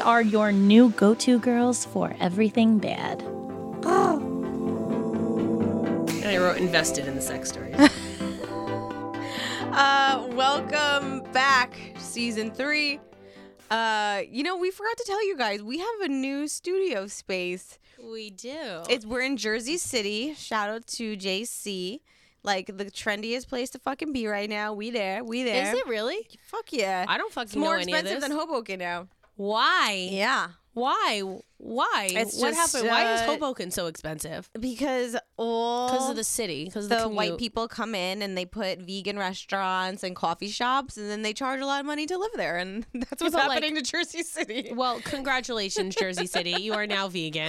are your new go-to girls for everything bad. And I wrote invested in the sex stories. Welcome back, season 3. We forgot to tell you guys, we have a new studio space. We do. We're in Jersey City. Shout out to JC. Like, the trendiest place to fucking be right now. We there. Is it really? Fuck yeah. I don't fucking It's more know any of expensive this. than Hoboken now. Why? Yeah. Why? It's What just, happened? Why is Hoboken so expensive? Because Because of the city. Because of the commute. white people come in and they put vegan restaurants and coffee shops, and then they charge a lot of money to live there, and that's what's but, happening to Jersey City. Well, congratulations, Jersey City. You are now vegan.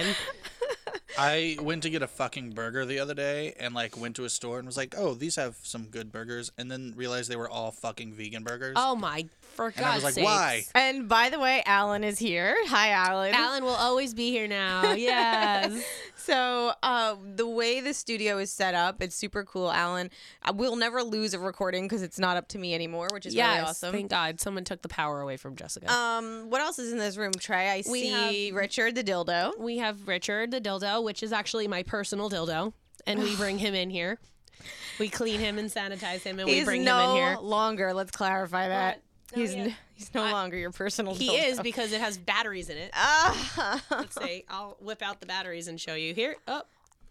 I went to get a fucking burger the other day and went to a store and was like, oh, these have some good burgers, and then realized they were all fucking vegan burgers. Oh my, for and I God's was like, sakes. why? And by the way, Alan is here. Hi, Alan. Alan will always be here now. Yes. So the way the studio is set up, it's super cool, Alan. We'll never lose a recording because it's not up to me anymore, which is really awesome. Thank God. Someone took the power away from Jessica. What else is in this room, Trey? I We see Richard the dildo. We have Richard the dildo, which is actually my personal dildo, and we bring him in here. We clean him and sanitize him, and we bring him in here. no longer. Let's clarify that. No, He's no longer your personal He dildo. is because it has batteries in it. Ah. Let's see. I'll whip out the batteries and show you. Here. Oh.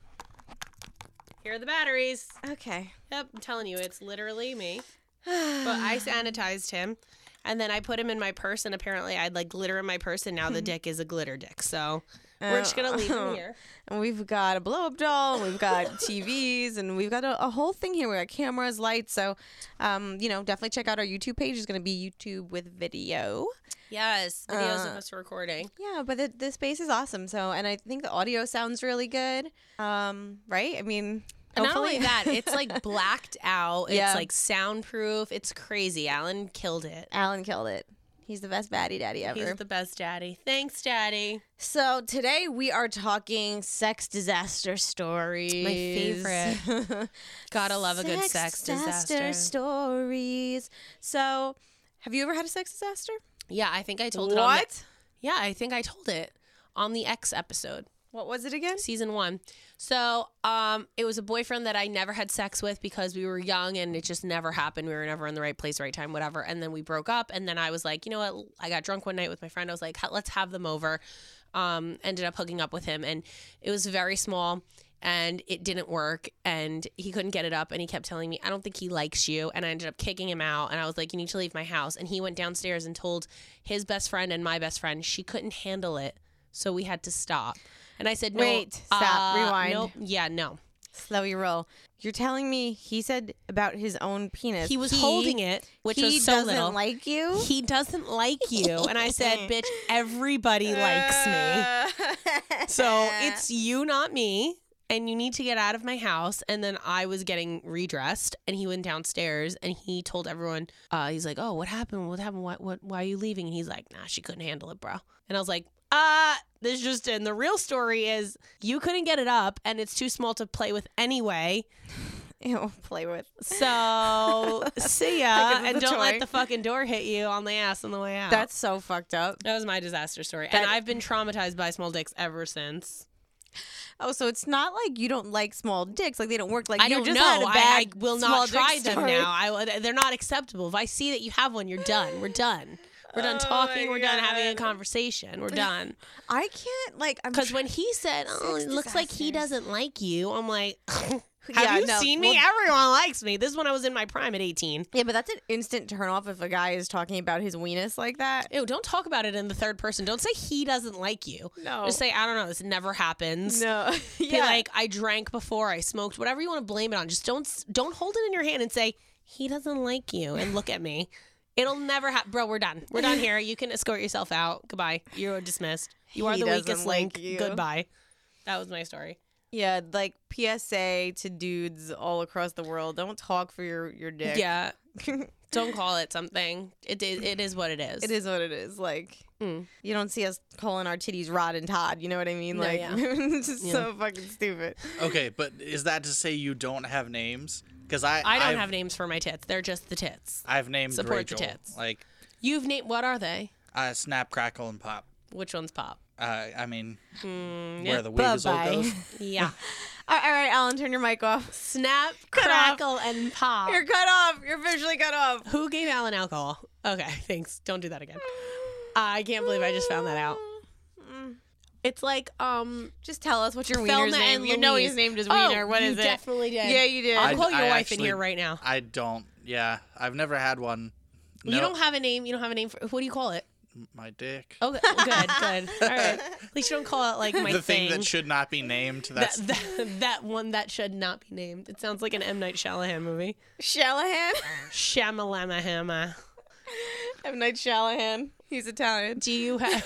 Here are the batteries. Okay. Yep, I'm telling you, it's literally me. But I sanitized him, and then I put him in my purse, and apparently I had glitter in my purse, and now the dick is a glitter dick. So we're just going to leave him here. And we've got a blow-up doll, and we've got TVs, and we've got a whole thing here. We got cameras, lights. So, definitely check out our YouTube page. It's going to be YouTube with video. Yes, videos of us recording. Yeah, but the space is awesome. So, and I think the audio sounds really good. Right? I mean, And not hopefully- only that, it's blacked out. It's Yeah. soundproof. It's crazy. Alan killed it. Alan killed it. He's the best baddie daddy ever. He's the best daddy. Thanks, daddy. So today we are talking sex disaster stories. My favorite. Gotta love a good sex disaster. stories. So, have you ever had a sex disaster? Yeah, I think I told it on What? I think I told it on the X episode. What was it again? Season 1. So, it was a boyfriend that I never had sex with because we were young and it just never happened. We were never in the right place, right time, whatever. And then we broke up. And then I was like, you know what? I got drunk one night with my friend. I was like, let's have them over. Ended up hooking up with him. And it was very small and it didn't work. And he couldn't get it up. And he kept telling me, I don't think he likes you. And I ended up kicking him out. And I was like, you need to leave my house. And he went downstairs and told his best friend and my best friend she couldn't handle it. So we had to stop. And I said, no. Wait, stop, rewind. Nope. Yeah, no. Slow your roll. You're telling me he said about his own penis. He was holding it, which was so doesn't little. like you? He doesn't like you. And I said, bitch, everybody likes me. So it's you, not me. And you need to get out of my house. And then I was getting redressed and he went downstairs and he told everyone, he's like, oh, what happened? What happened? Why are you leaving? And he's like, nah, she couldn't handle it, bro. And I was like, this just in. The real story is you couldn't get it up and it's too small to play with anyway. Ew, play with. So see ya. Like, And it's a don't toy. let the fucking door hit you on the ass on the way out. That's so fucked up. That was my disaster story. And I've been traumatized by small dicks ever since. Oh, so it's not like you don't like small dicks, like they don't work. Like I you don't just know. had a bad I will small not dick try them story. now. They're not acceptable. If I see that you have one, you're done. We're done. We're done talking. my We're done having a God. conversation. We're done. I can't like. Because when he said, "Oh, Sex it looks like he disasters. doesn't like you," I'm like, "Have Yeah, you no, seen me? well- Everyone likes me." This is when I was in my prime at 18. Yeah, but that's an instant turn off if a guy is talking about his weenus like that. Ew, don't talk about it in the third person. Don't say he doesn't like you. No. Just say, I don't know, this never happens. No. Be like, I drank before, I smoked, whatever you want to blame it on. Just don't hold it in your hand and say, he doesn't like you, and look at me. It'll never happen. Bro, we're done. We're done here. You can escort yourself out. Goodbye. You are dismissed. You are He the doesn't weakest like link. you. Goodbye. That was my story. Yeah, like PSA to dudes all across the world. Don't talk for your dick. Yeah. Don't call it something. It is what it is. It is what it is. Like, Mm. you don't see us calling our titties Rod and Todd. You know what I mean? No, Like, yeah. it's just Yeah. so fucking stupid. Okay, but is that to say you don't have names? Because I don't I've- have names for my tits. They're just the tits. I've named Support the Rachel. tits. Like You've named, what are they? Snap, Crackle, and Pop. Which one's pop? I mean, yeah. where the weasel Bye-bye. goes. Yeah. All right, Alan, turn your mic off. Snap, Cut off. crackle, and pop. You're cut off. You're officially cut off. Who gave Alan alcohol? Okay, thanks. Don't do that again. I can't believe I just found that out. It's like Just tell us what your Thelma wiener's name. and You know Louise. he's named his Oh, wiener. What you is it? definitely did. Yeah, you did. I'll call your I wife in actually- here right now. I don't. Yeah, I've never had one. You No, don't have a name. You don't have a name for. What do you call it? my dick. Oh, good, good. All right. At least you don't call it like my The thing that should not be named. That's that one that should not be named. It sounds like an M. Night Shyamalan movie. Shalahan. Shamalamahama. M. Night Shalahan. He's Italian. Do you have?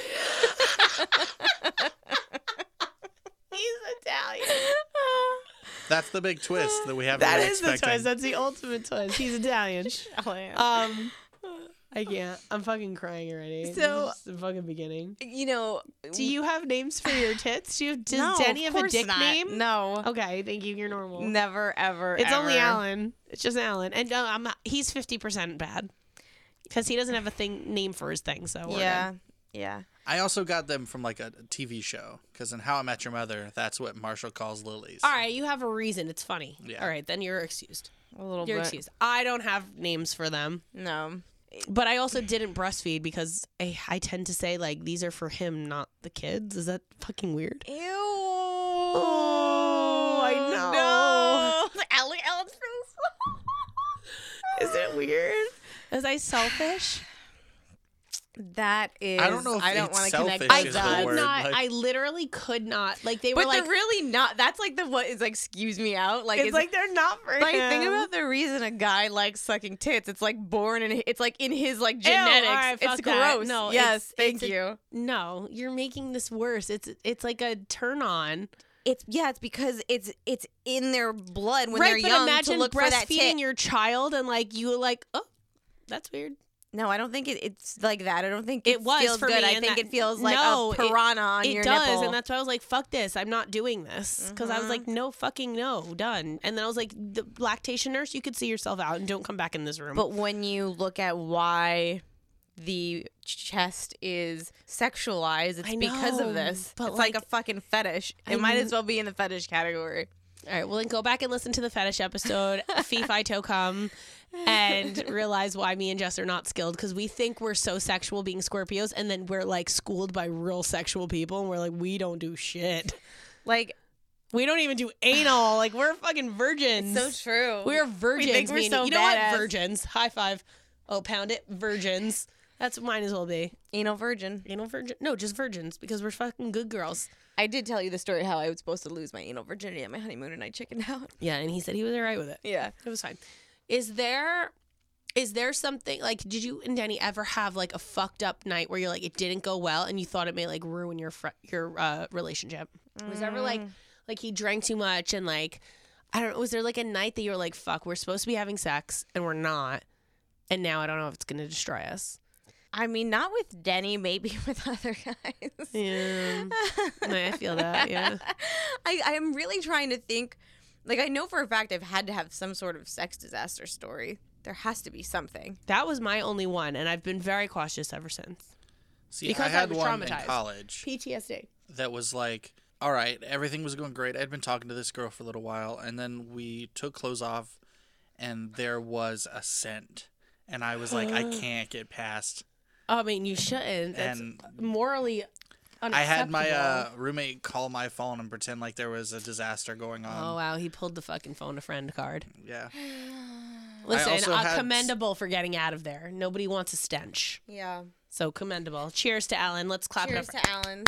He's Italian. that's the big twist that we haven't That been is the expecting. twist. That's the ultimate twist. He's Italian. Shalahan. I can't. I'm fucking crying already. So- This is the fucking beginning. You know. Do you have names for your tits? Does No, Denny of have a course dick not. name? No. Okay, thank you. You're normal. Never, ever. It's only ever. Alan. It's just Alan, and he's 50% bad because he doesn't have a name for his thing. So we're Yeah. good. Yeah. I also got them from like a TV show because in How I Met Your Mother, that's what Marshall calls lilies. All right, you have a reason. It's funny. Yeah. All right, then you're excused. A little You're bit. excused. I don't have names for them, No. but I also didn't breastfeed because I tend to say like these are for him, not the kids. Is that fucking weird? Ew. Oh, I know. No. Alan's Is it weird? Was I selfish? That is. I don't know if I don't it's want to connect selfish I with is the could that. word. not. like- I literally could not. Like they were But like, they're really not. That's like the what is like. Excuse me out. Like it's like they're not for Like him. think about the reason a guy likes sucking tits. It's like born in. It's like in his like Ew, genetics. all right, it's fuck that. gross. No, Yes. it's Thank a- you. No, you're making this worse. It's like a turn on. It's It's because it's in their blood when right, they're but young imagine to look for that breastfeeding tit. your child and like you like, oh, that's weird. No, I don't think it's like that. I don't think It was feels for good. me, I and think that- it feels like No, a piranha on It your does, nipple. and that's why I was like, fuck this. I'm not doing this because I was like, no, fucking no, done. And then I was like, the lactation nurse, you could see yourself out and don't come back in this room. But when you look at why the chest is sexualized, it's I because know, of this. but It's like like- a fucking fetish. I It might mean- as well be in the fetish category. All right, well then go back and listen to the fetish episode, Fee Fi To Come, and realize why me and Jess are not skilled because we think we're so sexual being Scorpios, and then we're like schooled by real sexual people, and we're like, we don't do shit. Like, We don't even do anal. Like we're fucking virgins. so true. We're virgins. think we're me and so you. You know badass. what? Virgins. High five. Oh, pound it. Virgins. That's what mine as well be. anal virgin. Anal virgin? No, just virgins because we're fucking good girls. I did tell you the story how I was supposed to lose my anal virginity at my honeymoon and I chickened out. Yeah, and he said he was all right with it. Yeah. It was fine. Is there something like did you and Denny ever have like a fucked up night where you're like it didn't go well and you thought it may like ruin your relationship? Was there ever like he drank too much and like I don't know, was there like a night that you were like fuck, we're supposed to be having sex and we're not, and now I don't know if it's gonna destroy us? I mean, not with Denny, maybe with other guys. Yeah. I feel that, yeah. I am really trying to think. Like, I know for a fact I've had to have some sort of sex disaster story. There has to be something. That was my only one, and I've been very cautious ever since. See, Because I had I was one in traumatized. college PTSD. that was like, all right, everything was going great. I'd been talking to this girl for a little while, and then we took clothes off, and there was a scent. And I was like, I can't get past. I mean, you shouldn't. That's And morally unacceptable. I had my roommate call my phone and pretend like there was a disaster going on. Oh, wow. He pulled the fucking phone a friend card. Yeah. Listen, also had- commendable for getting out of there. Nobody wants a stench. Yeah. So commendable. Cheers to Alan. Let's clap Cheers it up. to Alan.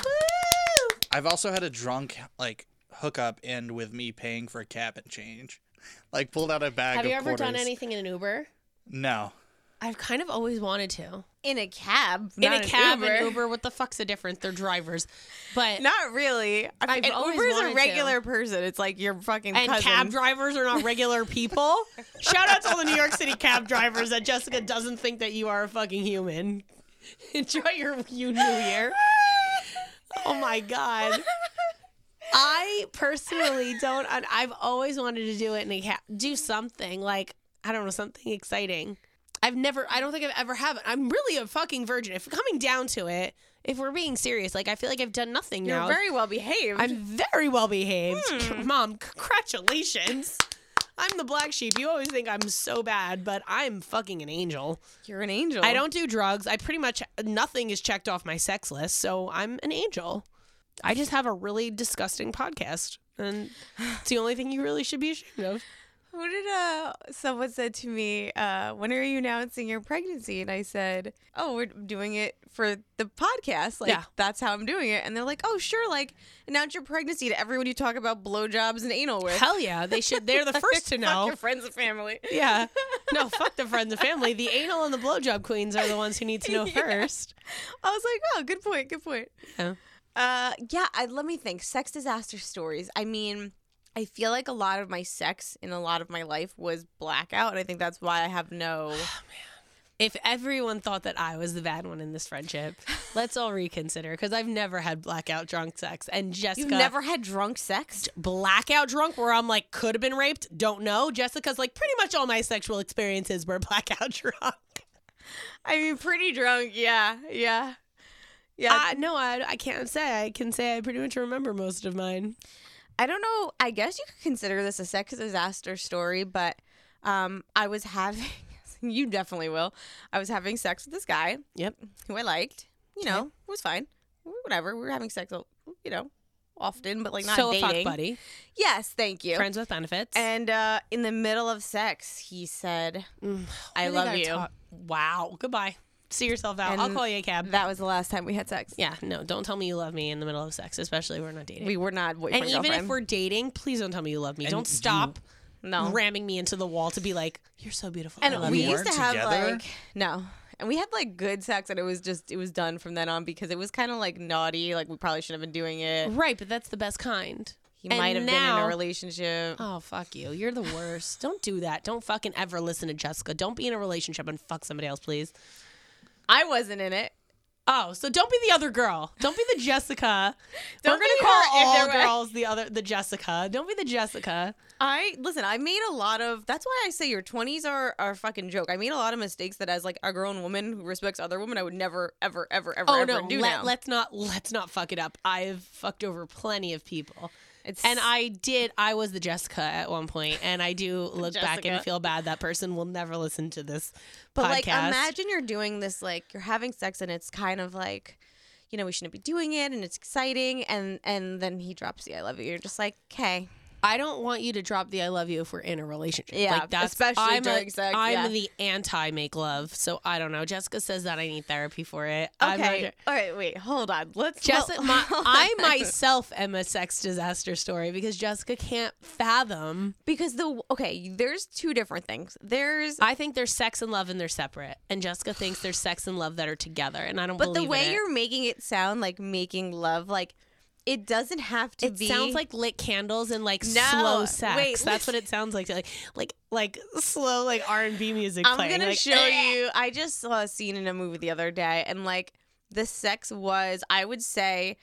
I've also had a drunk like hookup end with me paying for a cabin change. Like pulled out a bag Have of you ever done quarters. anything in an Uber? No. I've kind of always wanted to. In a cab. In not a an cab Uber. and Uber, what the fuck's the difference? They're drivers. But Not really. I've An always Uber's wanted a to. regular person. It's like your fucking and cousin. cab drivers are not regular people. Shout out to all the New York City cab drivers that Jessica doesn't think that you are a fucking human. Enjoy your New Year. Oh my God. I personally don't. I've always wanted to do it in a cab. Do something like, I don't know, something exciting. I don't think I've ever have it. I'm really a fucking virgin. If coming down to it, if we're being serious, like I feel like I've done nothing You're now. very well behaved. I'm very well behaved. Mom, congratulations. I'm the black sheep. You always think I'm so bad, but I'm fucking an angel. You're an angel. I don't do drugs. I pretty much, nothing is checked off my sex list, so I'm an angel. I just have a really disgusting podcast, and it's the only thing you really should be ashamed of. Who did someone said to me, when are you announcing your pregnancy? And I said, oh, we're doing it for the podcast. Like, Yeah. that's how I'm doing it. And they're like, oh, sure. Like, announce your pregnancy to everyone you talk about blowjobs and anal with. Hell yeah, they should. They're the first to Fuck know. your friends and family. Yeah. No, fuck the friends and family. The anal and the blowjob queens are the ones who need to know first. I was like, oh, good point. Good point. Yeah. Let me think. Sex disaster stories. I mean, I feel like a lot of my sex in a lot of my life was blackout, and I think that's why I have no. If everyone thought that I was the bad one in this friendship, let's all reconsider, because I've never had blackout drunk sex. And Jessica, You've never had drunk sex? blackout drunk where I'm like, could have been raped, don't know. Jessica's like, pretty much all my sexual experiences were blackout drunk. I mean, pretty drunk. Yeah. No, I can't say. I can say I pretty much remember most of mine. I don't know. I guess you could consider this a sex disaster story, but I was having. You definitely will. I was having sex with this guy. Yep. Who I liked. You know, it was fine. Whatever. We were having sex, you know, often, but like not So dating. a fuck buddy. Yes, thank you. Friends with benefits. And in the middle of sex, he said, "I love you." Wow. Goodbye. See yourself out. I'll And call you a cab. That was the last time we had sex. Yeah, no, don't tell me you love me in the middle of sex, especially if we're not dating. We were not boyfriend and even girlfriend. if we're dating, please don't tell me you love me. And Don't stop no. ramming me into the wall to be like, you're so beautiful. I And love we you. used to have together? like no. And we had like good sex, and it was done from then on because it was kind of like naughty. Like we probably shouldn't have been doing it. Right, but that's the best kind. He And might have been in now- a relationship. Oh, fuck you. You're the worst. Don't do that. Don't fucking ever listen to Jessica. Don't be in a relationship and fuck somebody else, please. I wasn't in it. Oh, so don't be the other girl. Don't be the Jessica. Don't We're gonna be call her if all there were- girls the Jessica. Don't be the Jessica. I made a lot of. That's why I say your 20s are a fucking joke. I made a lot of mistakes that as like a grown woman who respects other women, I would never, ever, ever, ever, Oh ever no, do now. let's not fuck it up. I've fucked over plenty of people. It's And I was the Jessica at one point, and I do look back and Jessica. feel bad. That person will never listen to this But podcast. like, imagine you're doing this, like you're having sex, and it's kind of like, you know, we shouldn't be doing it, and it's exciting, and then he drops the "I love you." You're just like, okay. I don't want you to drop the "I love you" if we're in a relationship. Yeah, like that's, especially during sex, I'm yeah. the anti-make love, so I don't know. Jessica says that I need therapy for it. I'm not Okay, sure. all right, wait, hold on. Let's. Jessica, hold I on. myself am a sex disaster story because Jessica can't fathom. because there's two different things. There's I think there's sex and love and they're separate, and Jessica thinks there's sex and love that are together, and I don't but believe the way in it. you're making it sound like making love, like it doesn't have to It be. sounds like lit candles and like No, slow sex. wait, That's what it sounds like. Like slow like R&B music I'm playing. gonna like, show you. I just saw a scene in a movie the other day, and like the sex was, I would say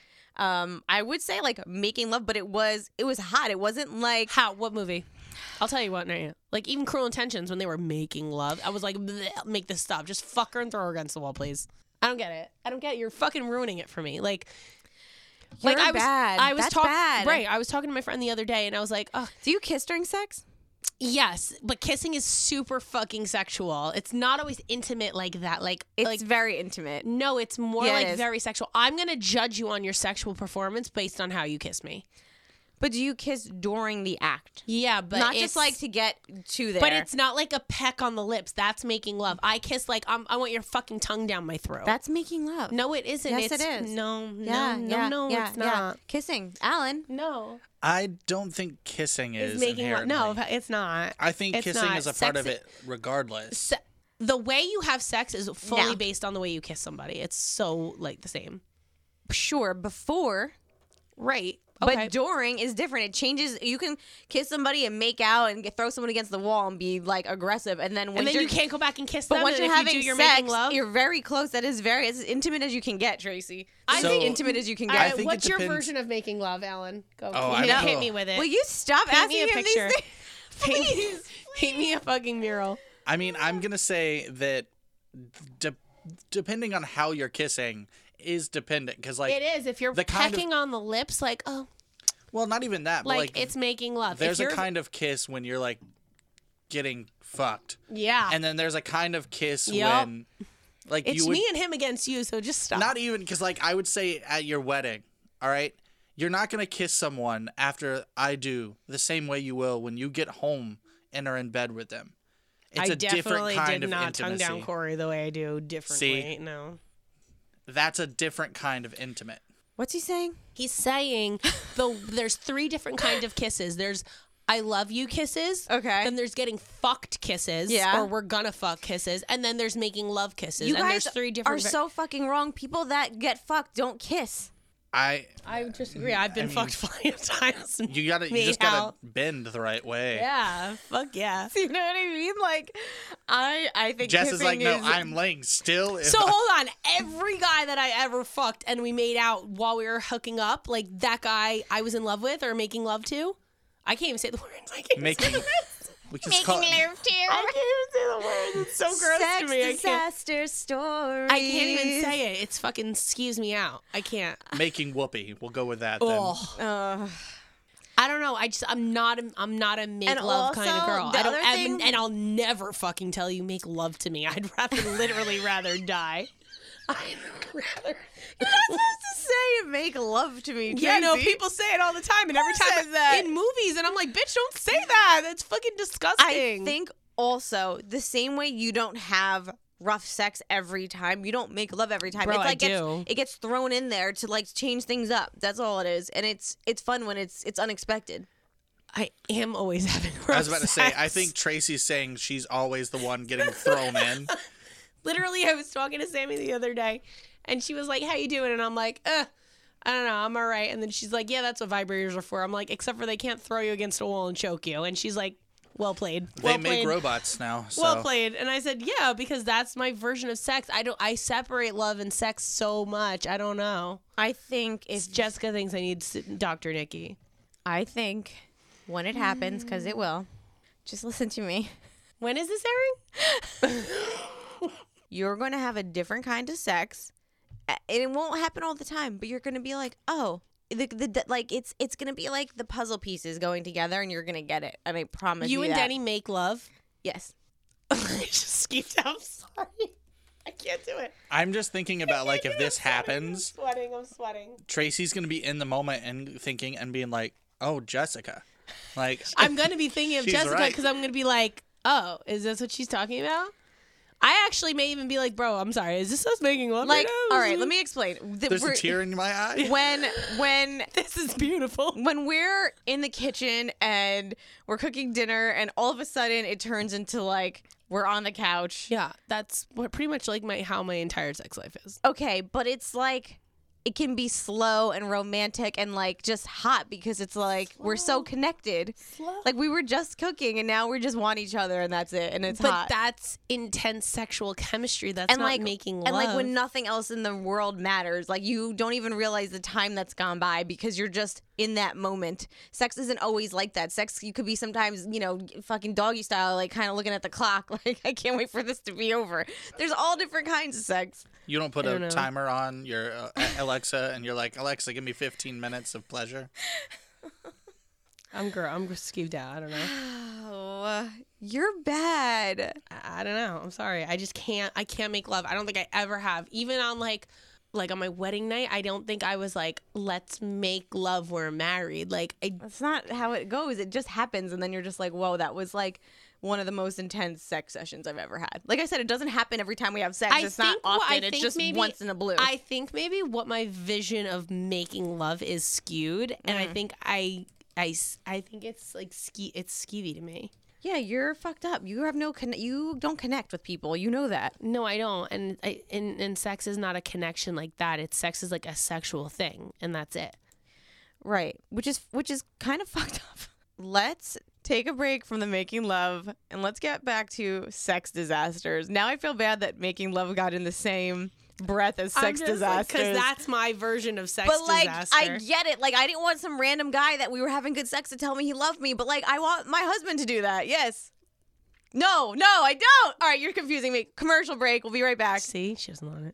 like making love, but it was hot. It wasn't like How? What movie? I'll tell you what right now. Like even Cruel Intentions when they were making love, I was like, "Bleh, make this stop. Just fuck her and throw her against the wall, please. I don't get it. I don't get it. You're fucking ruining it for me. Like You're I bad. was That's talking bad. right. I was talking to my friend the other day, and I was like, oh, Do you kiss during sex? yes, but kissing is super fucking sexual. It's not always intimate like that. Like It's very intimate. no, it's more Yeah, it like is. very sexual. I'm gonna judge you on your sexual performance based on how you kiss me. But do you kiss during the act? Yeah, but Not it's, just like to get to there. But it's not like a peck on the lips. That's making love. I kiss like I want your fucking tongue down my throat. that's making love. no, it isn't. Yes, it's, it is. No, Yeah, no, yeah, no, yeah, it's yeah. not. Kissing, Alan. No, I don't think kissing it's is making love. inherently. No, it's not. I think It's kissing not. is a part of Sex- it regardless. The way you have sex is fully No. based on the way you kiss somebody. It's so like the same. Sure, before. Right. But Okay. during is different. It changes. You can kiss somebody and make out and throw someone against the wall and be like aggressive, and then when and then you're, you can't go back and kiss But them. once and you're if having you do, you're sex, making love. you're very close. That is very as intimate as you can get, Tracy. I So- As intimate as you can All get. right, think what's it your depends- version of making love, Alan? Go. Oh, I hit, don't hit know. me with it. Will you stop Paint asking me a him picture. these things? Paint, Please, paint me a fucking mural. I mean, I'm going to say that depending on how you're kissing is dependent. Because, like, It is. If you're the kind of- pecking on the lips, like, oh, well, not even that. But like it's making love. There's If a you're- kind of kiss when you're, like, getting fucked. Yeah. And then there's a kind of kiss Yup. when, like, It's you would... me and him against you, so just stop. Not even, because, like, I would say at your wedding, all right? You're not going to kiss someone after I do the same way you will when you get home and are in bed with them. It's I a different definitely kind did of not tongue intimacy. down Corey the way I do differently. See? No. That's a different kind of intimate. What's he saying? He's saying there's 3 different kind of kisses. There's I love you kisses. Okay. Then there's getting fucked kisses. Yeah. Or we're gonna fuck kisses. And then there's making love kisses. You and guys there's 3 are different so fucking wrong. People that get fucked don't kiss. I disagree. I've been mean, fucked plenty of times. You just gotta bend the right way. Yeah. Fuck yeah. You know what I mean? Like, I think Jess is kissing like, no, is- I'm laying still. If So hold on. Every guy that I ever fucked and we made out while we were hooking up, like that guy I was in love with or making love to, I can't even say the words. I can't even say making, the words. we just call it I can't even say the words. It's so gross Sex to me. I can't. disaster stories. I can't even say it. It's fucking skews me out. I can't. making whoopee. We'll go with that then. Oh. I don't know. I'm not a make And love kind of also, girl. the I don't other thing- and I'll never fucking tell you make love to me. I'd literally rather die. I'd rather. You're not supposed to say make love to me. Yeah, no, Tracy. people say it all the time, and every Who time says that? in movies, and I'm like, bitch, don't say that. That's fucking disgusting. I think also the same way you don't have rough sex every time, you don't make love every time. Bro, it's I like do. it gets thrown in there to like change things up. That's all it is, and it's fun when it's unexpected. I am always having. I was about to say, I sex. think Tracy's saying she's always the one getting thrown in. Literally, I was talking to Sammy the other day, and she was like, "How you doing?" And I'm like, I don't know, I'm all right. And then she's like, "Yeah, that's what vibrators are for." I'm like, "Except for they can't throw you against a wall and choke you." And she's like, "Well played. They Well make played. robots now. So. Well played." And I said, "Yeah, because that's my version of sex. I separate love and sex so much. I don't know." I think if Jessica thinks I need Dr. Nikki. I think when it happens, because it will, just listen to me. When is this airing? You're going to have a different kind of sex, and it won't happen all the time. But you're going to be like, oh, like it's going to be like the puzzle pieces going together, and you're going to get it. And I promise you. You and that. Denny make love. Yes. I just skeeved out. I'm sorry. I can't do it. I'm just thinking about, like, if this happens, I'm sweating. Tracy's going to be in the moment and thinking and being like, oh, Jessica. Like, I'm going to be thinking of She's Jessica right. because I'm going to be like, oh, is this what she's talking about? I actually may even be like, bro, I'm sorry. Is this us making love Like, right now? all right, let me explain. there's a tear in my eye. When This is beautiful. when we're in the kitchen and we're cooking dinner, and all of a sudden it turns into like we're on the couch. Yeah, that's what pretty much like how my entire sex life is. Okay, but it's like it can be slow and romantic and like just hot because it's like we're so connected. Like we were just cooking and now we just want each other and that's it, and it's But hot. that's intense sexual chemistry. That's and not like making love. and like when nothing else in the world matters, like you don't even realize the time that's gone by because you're just in that moment. Sex isn't always like that. Sex, you could be sometimes, you know, fucking doggy style, like kind of looking at the clock, like I can't wait for this to be over. There's all different kinds of sex. You don't put I a don't know. timer on your Alexa and you're like, Alexa, give me 15 minutes of pleasure. I'm skeeved out. I don't know. Oh, you're bad. I don't know. I'm sorry. I just can't. I can't make love. I don't think I ever have. Even on like on my wedding night, I don't think I was like, let's make love. We're married. Like That's not how it goes. It just happens, and then you're just like, whoa, that was like one of the most intense sex sessions I've ever had. Like I said, it doesn't happen every time we have sex. It's not often. It's just once in a blue. I think maybe what my vision of making love is skewed, and I think I think it's like it's skeevy to me. Yeah, you're fucked up. You have you don't connect with people. You know that. No, I don't. And sex is not a connection like that. It's sex is like a sexual thing, and that's it. Right. Which is kind of fucked up. Let's take a break from the making love and let's get back to sex disasters. Now I feel bad that making love got in the same breath as sex disasters. Because that's my version of sex But like, disaster. I get it. Like, I didn't want some random guy that we were having good sex to tell me he loved me. But like, I want my husband to do that. Yes. No, I don't. All right, you're confusing me. Commercial break. We'll be right back. See, she doesn't want it.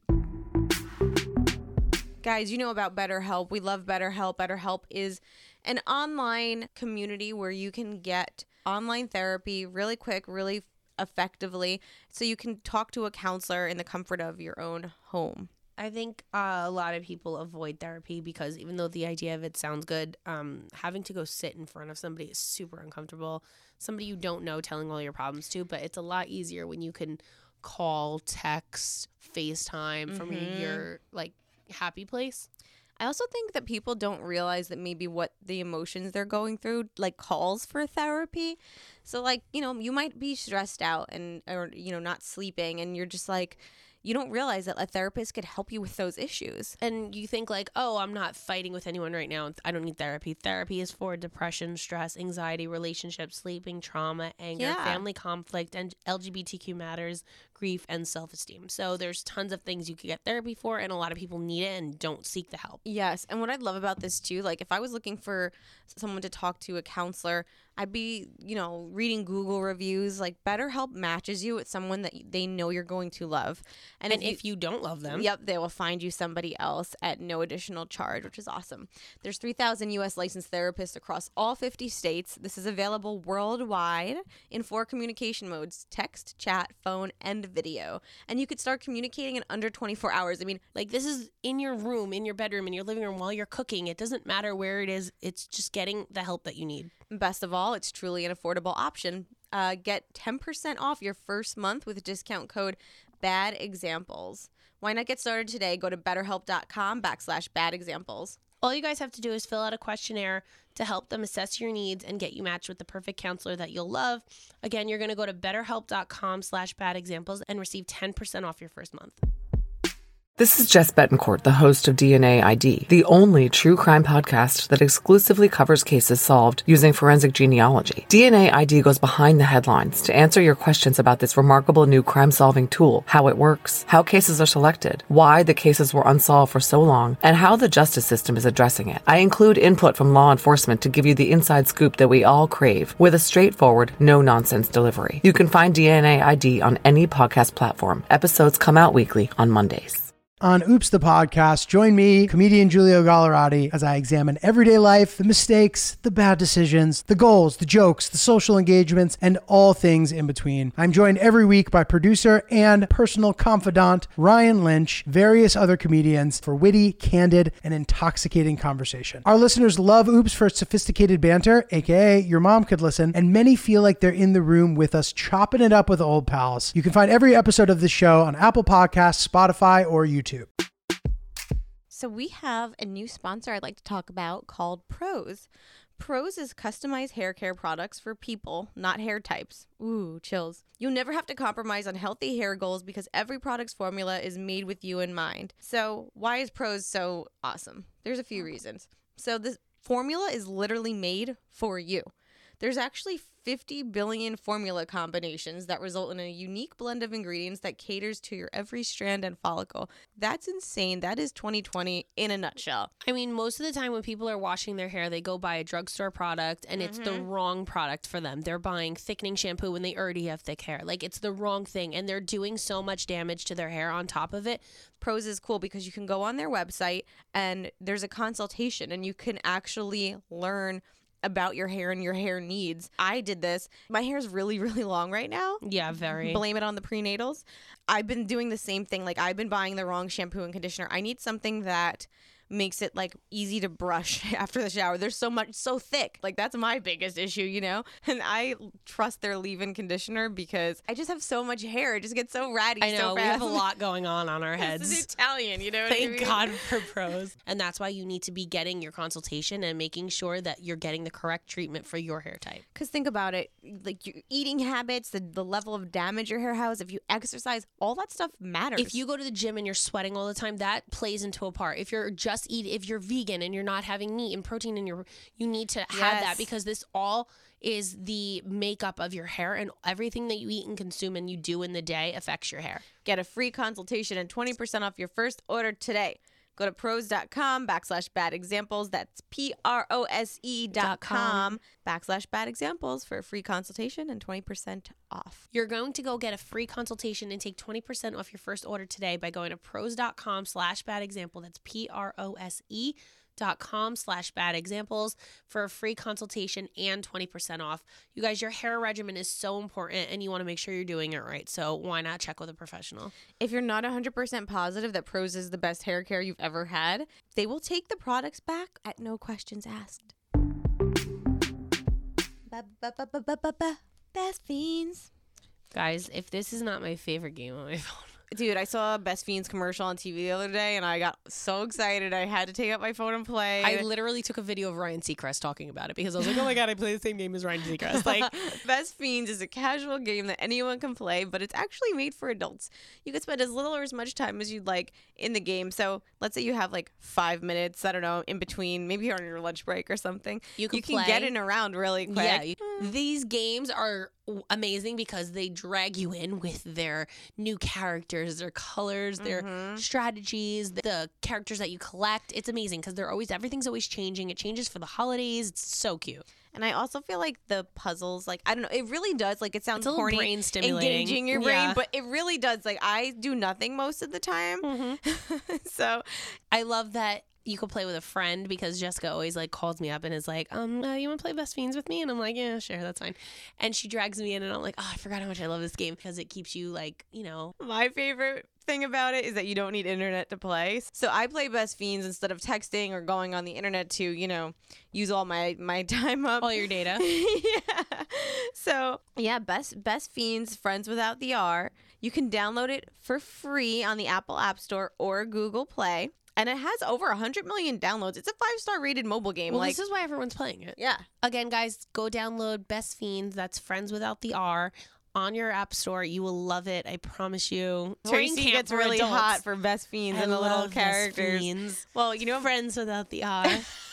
Guys, you know about BetterHelp. We love BetterHelp. BetterHelp is an online community where you can get online therapy really quick, really effectively, so you can talk to a counselor in the comfort of your own home. I think a lot of people avoid therapy because even though the idea of it sounds good, having to go sit in front of somebody is super uncomfortable. Somebody you don't know telling all your problems to, but it's a lot easier when you can call, text, FaceTime from your like happy place. I also think that people don't realize that maybe what the emotions they're going through like calls for therapy. So like, you know, you might be stressed out and or you know, not sleeping, and you're just like, you don't realize that a therapist could help you with those issues. And you think like, oh, I'm not fighting with anyone right now. I don't need therapy. Therapy is for depression, stress, anxiety, relationships, sleeping, trauma, anger, family conflict, and LGBTQ matters, grief, and self-esteem. So there's tons of things you could get therapy for, and a lot of people need it and don't seek the help. Yes. And what I love about this too, like if I was looking for someone to talk to, a counselor, I'd be, you know, reading Google reviews. Like BetterHelp matches you with someone that they know you're going to love. And if you don't love them, yep, they will find you somebody else at no additional charge, which is awesome. There's 3,000 U.S. licensed therapists across all 50 states. This is available worldwide in 4 communication modes: text, chat, phone, and video. And you could start communicating in under 24 hours. I mean, like this is in your room, in your bedroom, in your living room while you're cooking. It doesn't matter where it is. It's just getting the help that you need. Best of all, it's truly an affordable option. Get 10% off your first month with discount code Bad Examples. Why not get started today? Go to betterhelp.com/badexamples. All you guys have to do is fill out a questionnaire to help them assess your needs and get you matched with the perfect counselor that you'll love. Again, you're going to go to betterhelp.com/badexamples and receive 10% off your first month. This is Jess Betancourt, the host of DNA ID, the only true crime podcast that exclusively covers cases solved using forensic genealogy. DNA ID goes behind the headlines to answer your questions about this remarkable new crime-solving tool, how it works, how cases are selected, why the cases were unsolved for so long, and how the justice system is addressing it. I include input from law enforcement to give you the inside scoop that we all crave with a straightforward, no-nonsense delivery. You can find DNA ID on any podcast platform. Episodes come out weekly on Mondays. On Oops, the podcast, join me, comedian Giulio Gallerati, as I examine everyday life, the mistakes, the bad decisions, the goals, the jokes, the social engagements, and all things in between. I'm joined every week by producer and personal confidant Ryan Lynch, various other comedians, for witty, candid, and intoxicating conversation. Our listeners love Oops for its sophisticated banter, aka your mom could listen, and many feel like they're in the room with us chopping it up with old pals. You can find every episode of this show on Apple Podcasts, Spotify, or YouTube. So we have a new sponsor I'd like to talk about called Prose. Prose is customized hair care products for people, not hair types. Ooh, chills. You'll never have to compromise on healthy hair goals because every product's formula is made with you in mind. So why is Prose so awesome? There's a few reasons. So this formula is literally made for you. There's actually 50 billion formula combinations that result in a unique blend of ingredients that caters to your every strand and follicle. That's insane. That is 2020 in a nutshell. I mean, most of the time when people are washing their hair, they go buy a drugstore product and it's the wrong product for them. They're buying thickening shampoo when they already have thick hair. Like, it's the wrong thing, and they're doing so much damage to their hair on top of it. Prose is cool because you can go on their website and there's a consultation and you can actually learn about your hair and your hair needs. I did this. My hair is really, really long right now. Yeah, very. Blame it on the prenatals. I've been doing the same thing. Like, I've been buying the wrong shampoo and conditioner. I need something that makes it like easy to brush after the shower. There's so much, so thick. Like, that's my biggest issue, you know? And I trust their leave-in conditioner because I just have so much hair. It just gets so ratty. I know, so we fast. have a lot going on our heads. This is Italian, you know what I Thank mean? God for Prose. And that's why you need to be getting your consultation and making sure that you're getting the correct treatment for your hair type. Because think about it, like your eating habits, the level of damage your hair has, if you exercise, all that stuff matters. If you go to the gym and you're sweating all the time, that plays into a part. If you're if you're vegan and you're not having meat and protein in you need to have that, because this all is the makeup of your hair, and everything that you eat and consume and you do in the day affects your hair. Get a free consultation and 20% off your first order today. Go to pros.com/bad examples. That's PROSE.com/bad examples for a free consultation and 20% off. You're going to go get a free consultation and take 20% off your first order today by going to pros.com/bad example. That's PROSE.com/bad examples for a free consultation and 20% off. You guys, your hair regimen is so important and you want to make sure you're doing it right. So why not check with a professional? If you're not 100% positive that Pros is the best hair care you've ever had, they will take the products back at no questions asked. Best Fiends. Guys, if this is not my favorite game on my phone. Dude, I saw a Best Fiends commercial on TV the other day and I got so excited I had to take out my phone and play. I literally took a video of Ryan Seacrest talking about it because I was like, oh my God, I play the same game as Ryan Seacrest. Like, Best Fiends is a casual game that anyone can play, but it's actually made for adults. You can spend as little or as much time as you'd like in the game. So let's say you have like 5 minutes, I don't know, in between, maybe you're on your lunch break or something. You can get in around really quick. Yeah, these games are amazing because they drag you in with their new characters, their colors, their strategies, the characters that you collect. It's amazing because everything's always changing. It changes for the holidays. It's so cute. And I also feel like the puzzles, like, I don't know, it really does, like, it sounds It's a little corny, brain stimulating. engaging your brain, Yeah. but it really does. Like, I do nothing most of the time. So I love that you could play with a friend because Jessica always like calls me up and is like, you want to play Best Fiends with me? And I'm like, yeah, sure, that's fine. And she drags me in and I'm like, oh, I forgot how much I love this game because it keeps you like, you know. my favorite thing about it is that you don't need internet to play. So I play Best Fiends instead of texting or going on the internet to, you know, use all my time up. All your data. Yeah. So yeah, Best Fiends, Friends Without the R. You can download it for free on the Apple App Store or Google Play. And it has over 100 million downloads. It's a 5-star rated mobile game. Well, this is why everyone's playing it. Yeah. Again, guys, go download Best Fiends. That's Friends Without the R on your app store. You will love it. I promise you. Tracy gets really hot for Best Fiends and the little characters. Well, you know, Friends Without the R.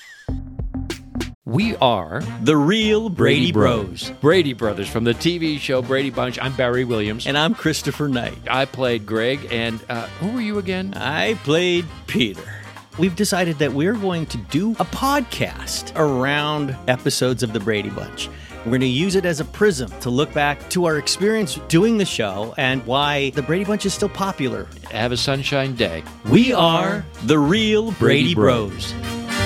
We are the real Brady Bros. Brady Brothers from the TV show Brady Bunch. I'm Barry Williams. And I'm Christopher Knight. I played Greg. And who were you again? I played Peter. We've decided that we're going to do a podcast around episodes of the Brady Bunch. We're going to use it as a prism to look back to our experience doing the show and why the Brady Bunch is still popular. Have a sunshine day. We are the real Brady Bros.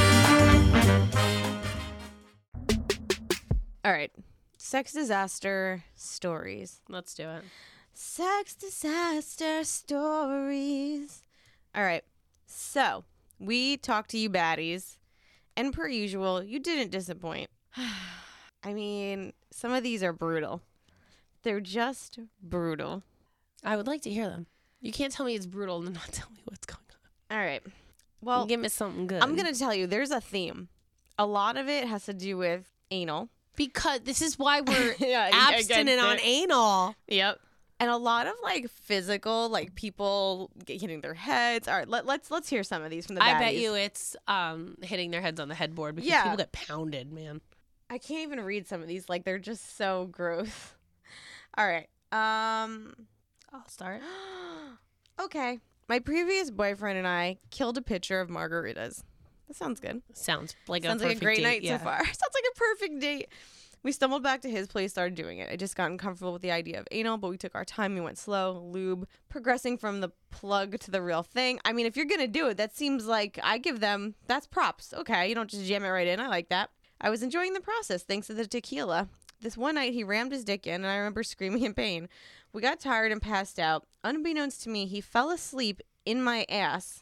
All right. Sex disaster stories. Let's do it. Sex disaster stories. All right. So, we talked to you baddies, and per usual, you didn't disappoint. I mean, some of these are brutal. They're just brutal. I would like to hear them. You can't tell me it's brutal and not tell me what's going on. All right. Well, Give me something good. I'm going to tell you, there's a theme. A lot of it has to do with anal. Because this is why we're Yeah, abstinent against on it. anal. Yep. And a lot of like physical, like people hitting their heads. All right, let's hear some of these from the baddies. I bet you it's hitting their heads on the headboard because Yeah. people get pounded, man. I can't even read some of these. Like they're just so gross. All right. I'll start. Okay. My previous boyfriend and I killed a pitcher of margaritas. That sounds good. Sounds like Sounds a like a perfect great date, night yeah. so far. Sounds like a perfect date. We stumbled back to his place, started doing it. I just gotten comfortable with the idea of anal, but we took our time. We went slow, lube, progressing from the plug to the real thing. I mean, if you're going to do it, that seems like I give them, that's props. Okay, you don't just jam it right in. I like that. I was enjoying the process thanks to the tequila. This one night, he rammed his dick in, and I remember screaming in pain. We got tired and passed out. Unbeknownst to me, he fell asleep in my ass.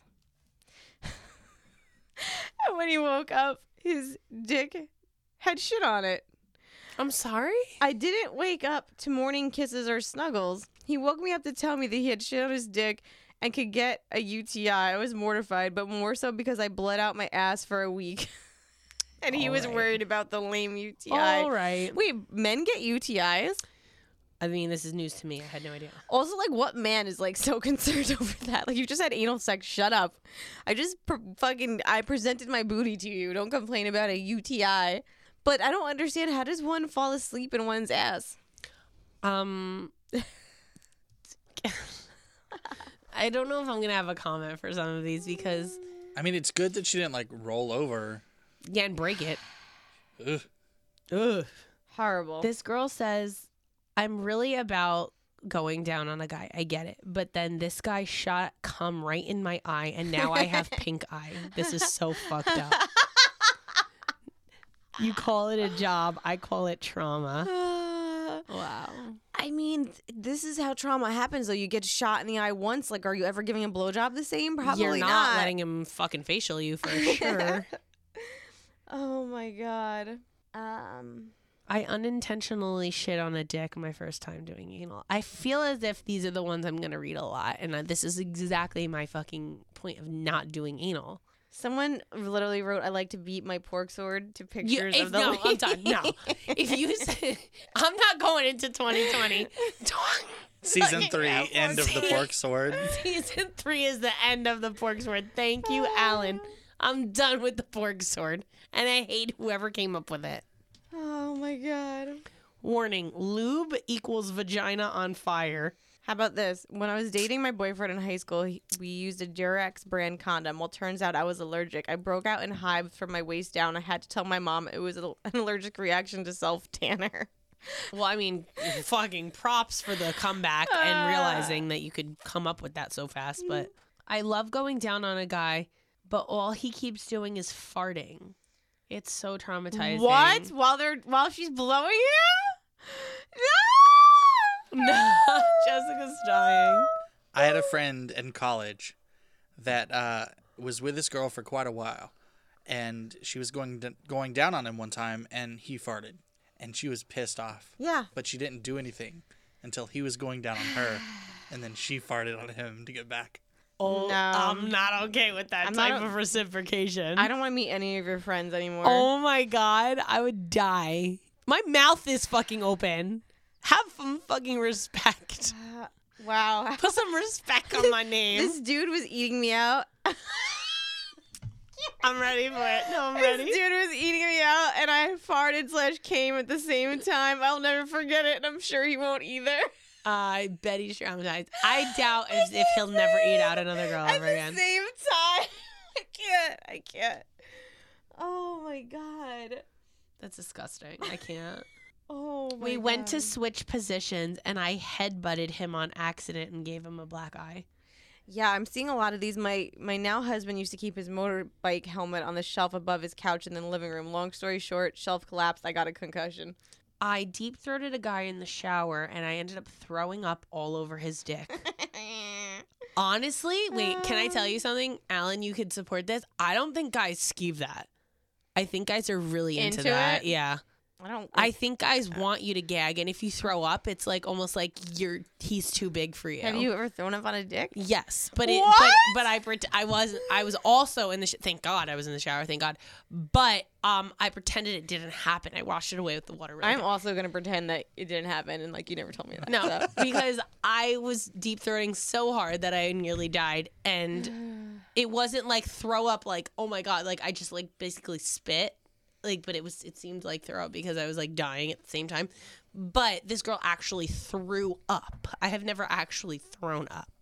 And when he woke up, his dick had shit on it. I'm sorry? I didn't wake up to morning kisses or snuggles. He woke me up to tell me that he had shit on his dick and could get a UTI. I was mortified, but more so because I bled out my ass for a week. And he was worried about the lame UTI. All right. Wait, men get UTIs? I mean, this is news to me. I had no idea. Also, like, what man is, like, so concerned over that? Like, you just had anal sex. Shut up. I just I presented my booty to you. Don't complain about a UTI. But I don't understand. How does one fall asleep in one's ass? I don't know if I'm going to have a comment for some of these because I mean, it's good that she didn't like roll over. Yeah, and break it. Ugh. Ugh. Horrible. This girl says, I'm really about going down on a guy. I get it. But then this guy shot cum right in my eye, and now I have pink eye. This is so fucked up. You call it a job. I call it trauma. Wow. I mean, this is how trauma happens, though. You get shot in the eye once. Like, are you ever giving a blowjob the same? Probably You're not letting him fucking facial you for sure. Oh, my God. I unintentionally shit on a dick my first time doing anal. I feel as if these are the ones I'm going to read a lot. And this is exactly my fucking point of not doing anal. Someone literally wrote, I like to beat my pork sword to pictures of the No, I'm done. No. If you say, I'm not going into 2020. Season 3, end of the pork sword. Season 3 is the end of the pork sword. Thank you, Alan. I'm done with the pork sword. And I hate whoever came up with it. Oh, my God. Warning, lube equals vagina on fire. How about this? When I was dating my boyfriend in high school, we used a Durex brand condom. Well, turns out I was allergic. I broke out in hives from my waist down. I had to tell my mom it was an allergic reaction to self-tanner. Well, I mean, fucking props for the comeback and realizing that you could come up with that so fast. But I love going down on a guy, but all he keeps doing is farting. It's so traumatizing. What? While she's blowing you? No, Jessica's dying. I had a friend in college that was with this girl for quite a while, and she was going down on him one time, and he farted, and she was pissed off. Yeah. But she didn't do anything until he was going down on her, and then she farted on him to get back. Oh, No. I'm not okay with that type of reciprocation. I don't want to meet any of your friends anymore. Oh my God, I would die. My mouth is fucking open. Have some fucking respect. Wow. Put some respect on my name. This dude was eating me out. I'm ready for it. No, I'm This ready. dude was eating me out, and I farted / came at the same time. I'll never forget it, and I'm sure he won't either. I bet he's traumatized. I doubt if he'll never eat out another girl ever again. At the same time. I can't. Oh, my God. That's disgusting. I can't. Oh, my We went to God. switch positions, and I headbutted him on accident and gave him a black eye. Yeah, I'm seeing a lot of these. My now husband used to keep his motorbike helmet on the shelf above his couch in the living room. Long story short, shelf collapsed. I got a concussion. I deep-throated a guy in the shower, and I ended up throwing up all over his dick. Honestly, wait, can I tell you something? Alan, you could support this. I don't think guys skeeve that. I think guys are really into that. it? Yeah. I think guys want you to gag, and if you throw up, it's like almost like he's too big for you. Have you ever thrown up on a dick? Yes, but What? I was also in the thank God I was in the shower, thank God. But I pretended it didn't happen. I washed it away with the water. Really I'm quick. also gonna pretend that it didn't happen and like you never told me that. No, so. because I was deep throating so hard that I nearly died, and it wasn't like throw up, like oh my God, like I just like basically spit. Like, but it seemed like throw up because I was like dying at the same time. But this girl actually threw up. I have never actually thrown up.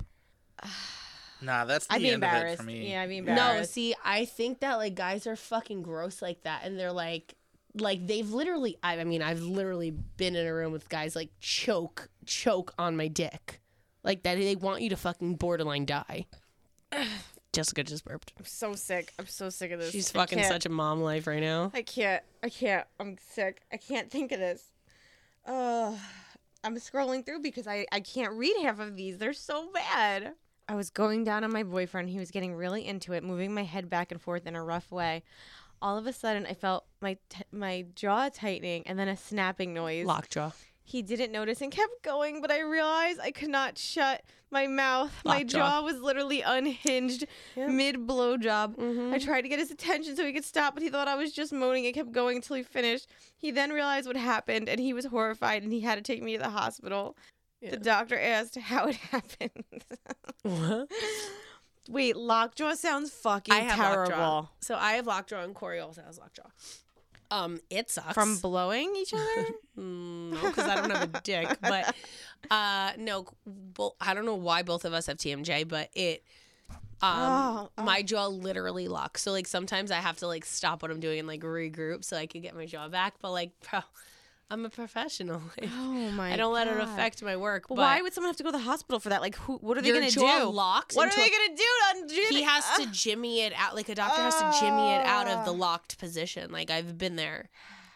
Nah, that's the I'd be end of it embarrassed. for me. Yeah, I'd be No, embarrassed. see, I think that like guys are fucking gross like that, and they're like they've literally. I mean, I've literally been in a room with guys like choke on my dick, like that. They want you to fucking borderline die. Jessica just burped. I'm so sick. I'm so sick of this. She's I fucking can't. such a mom life right now. I can't. I'm sick. I can't think of this. I'm scrolling through because I can't read half of these. They're so bad. I was going down on my boyfriend. He was getting really into it, moving my head back and forth in a rough way. All of a sudden, I felt my jaw tightening and then a snapping noise. Lockjaw. He didn't notice and kept going, but I realized I could not shut my mouth. My Lockjaw. jaw was literally unhinged mid blowjob. Mm-hmm. I tried to get his attention so he could stop, but he thought I was just moaning and kept going until he finished. He then realized what happened, and he was horrified, and he had to take me to the hospital. Yeah. The doctor asked how it happened. What? Wait, lockjaw sounds fucking I have terrible. lockjaw. So I have lockjaw, and Corey also has lockjaw. It sucks. From blowing each other? No, because I don't have a dick. But no, I don't know why both of us have TMJ, but My jaw literally locks. So like sometimes I have to like stop what I'm doing and like regroup so I can get my jaw back. But like, bro, I'm a professional. Oh my! I don't let it affect my work. But but why would someone have to go to the hospital for that? Like, what are they your going to jaw do? locks What are into they a- going to do to undo He it? has to jimmy it out. Like a doctor has to jimmy it out of the locked position. Like I've been there.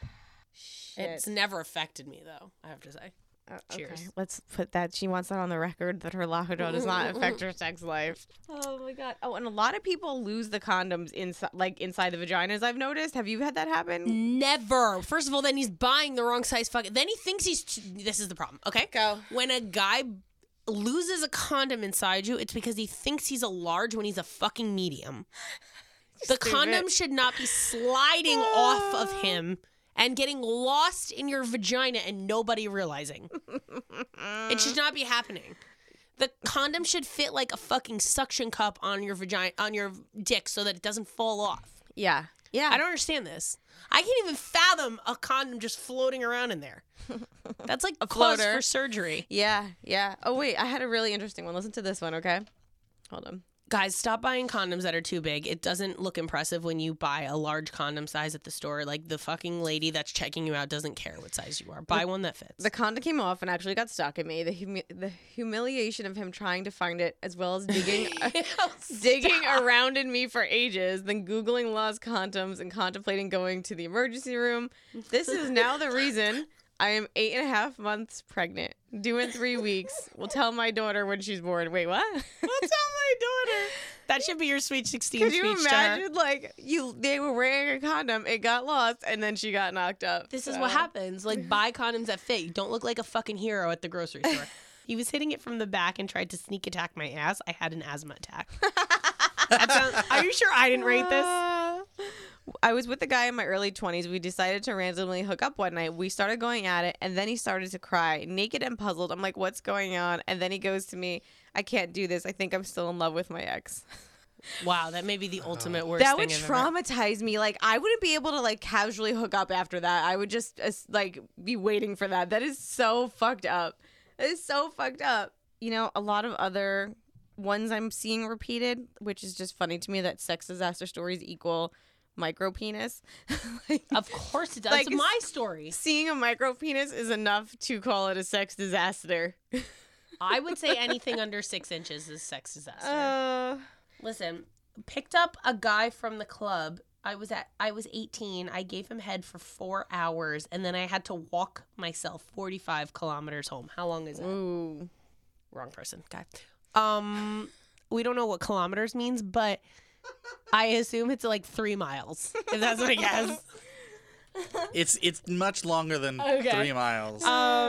It's never affected me though, I have to say. Cheers. Okay, let's put that. She wants that on the record that her lockjaw does not affect her sex life. Oh my god. Oh, and a lot of people lose the condoms inside the vaginas. I've noticed. Have you had that happen? Never. First of all, then he's buying the wrong size fucking. Then he thinks this is the problem. Okay, Go. When a guy loses a condom inside you, it's because he thinks he's a large when he's a fucking medium. The condom should not be sliding off of him and getting lost in your vagina and nobody realizing. It should not be happening. The condom should fit like a fucking suction cup on your vagina, on your dick, so that it doesn't fall off. Yeah. Yeah. I don't understand this. I can't even fathom a condom just floating around in there. That's like a cause floater. for surgery. Yeah. Yeah. Oh wait, I had a really interesting one. Listen to this one, okay? Hold on. Guys, stop buying condoms that are too big. It doesn't look impressive when you buy a large condom size at the store. Like the fucking lady that's checking you out doesn't care what size you are. Buy one that fits. The condom came off and actually got stuck in me. The humiliation of him trying to find it, as well as digging around in me for ages, then Googling lost condoms and contemplating going to the emergency room. This is now the reason I am 8.5 months pregnant. Due in 3 weeks. Will tell my daughter when she's born. Wait, what? What's on my daughter? That should be your Sweet 16 Could speech you to her. imagine, like, they were wearing a condom, it got lost, and then she got knocked up. This is what happens. Like, buy condoms that fit. You don't look like a fucking hero at the grocery store. He was hitting it from the back and tried to sneak attack my ass. I had an asthma attack. Are you sure I didn't rate this? I was with a guy in my early 20s. We decided to randomly hook up one night. We started going at it, and then he started to cry, naked and puzzled. I'm like, what's going on? And then he goes to me, I can't do this. I think I'm still in love with my ex. Wow, that may be the ultimate worst That thing would I've ever- traumatize me. Like, I wouldn't be able to, like, casually hook up after that. I would just, like, be waiting for that. That is so fucked up. That is so fucked up. You know, a lot of other ones I'm seeing repeated, which is just funny to me that sex disaster stories equal micro penis. Of course it does. Like, It's my story. Seeing a micro penis is enough to call it a sex disaster. I would say anything under 6 inches is sex disaster. Listen, picked up a guy from the club. I was 18. I gave him head for 4 hours, and then I had to walk myself 45 kilometers home. How long is that? Ooh. Wrong person. Guy. We don't know what kilometers means, but I assume it's like 3 miles. If that's what I guess. It's much longer than 3 miles.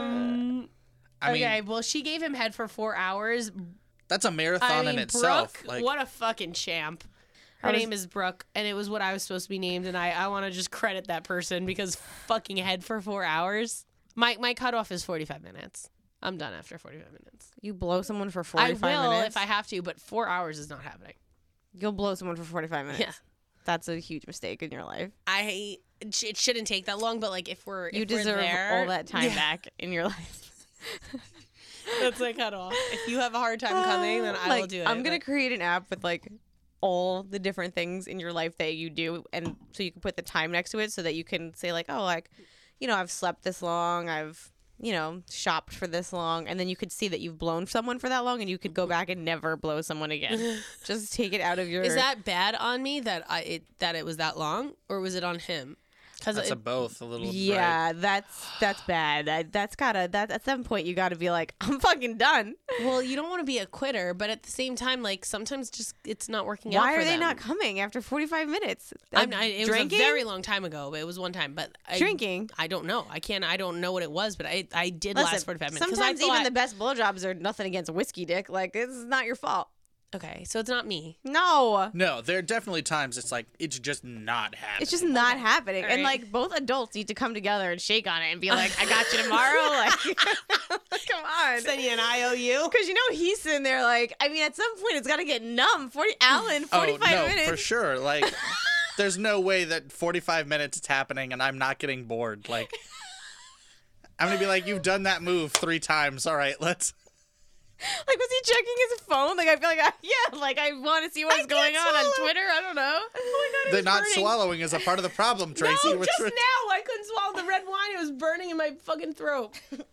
I mean, Okay, well, she gave him head for 4 hours. that's a marathon in itself. Brooke, Like, what a fucking champ. Her name is Brooke, and it was what I was supposed to be named, and I want to just credit that person because fucking head for 4 hours. My cutoff is 45 minutes. I'm done after 45 minutes. You blow someone for 45 minutes? I will if I have to, but 4 hours is not happening. You'll blow someone for 45 minutes? Yeah. That's a huge mistake in your life. It shouldn't take that long, but like if we're You if we're deserve there, all that time back in your life. That's my cutoff. If you have a hard time coming, then I will do it. I'm going but- to create an app with like all the different things in your life that you do, and so you can put the time next to it so that you can say like, oh, like, you know, I've slept this long, I've, you know, shopped for this long, and then you could see that you've blown someone for that long, and you could go back and never blow someone again. Just take it out of your... Is that bad on me that it was that long, or was it on him? Because that's a both a little. Yeah, right? that's bad. That's gotta, that at some point you gotta be like, I'm fucking done. Well, you don't want to be a quitter, but at the same time, like sometimes just it's not working out. Why for are they them. not coming after 45 minutes? It Drinking? was a very long time ago, but it was one time. But Drinking? I don't know. I don't know what it was, but I did last 45 minutes. 'cause Sometimes I thought, even the best blowjobs are nothing against whiskey dick. Like, this is not your fault. Okay, so it's not me. No. No, there are definitely times it's like it's just not happening. It's just not happening. All And, right. like, both adults need to come together and shake on it and be like, I got you tomorrow. Like, come on. Send you an IOU. Because, you know, he's sitting there like, I mean, at some point it's got to get numb. Alan, 45 oh, no, minutes. for sure. Like, there's no way that 45 minutes it's happening and I'm not getting bored. Like, I'm gonna be like, you've done that move 3 times. All right, let's. Like, was he checking his phone? Like, I feel like, I want to see what's going on Twitter. I don't know. Oh my God, The not swallowing is a part of the problem, Tracy. No, just now I couldn't swallow the red wine. It was burning in my fucking throat.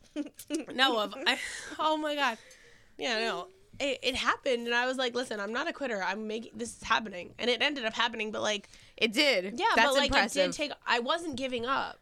Oh my God. Yeah, no. It happened, and I was like, listen, I'm not a quitter. This is happening. And it ended up happening, but like. It did. Yeah, That's but like impressive. I wasn't giving up.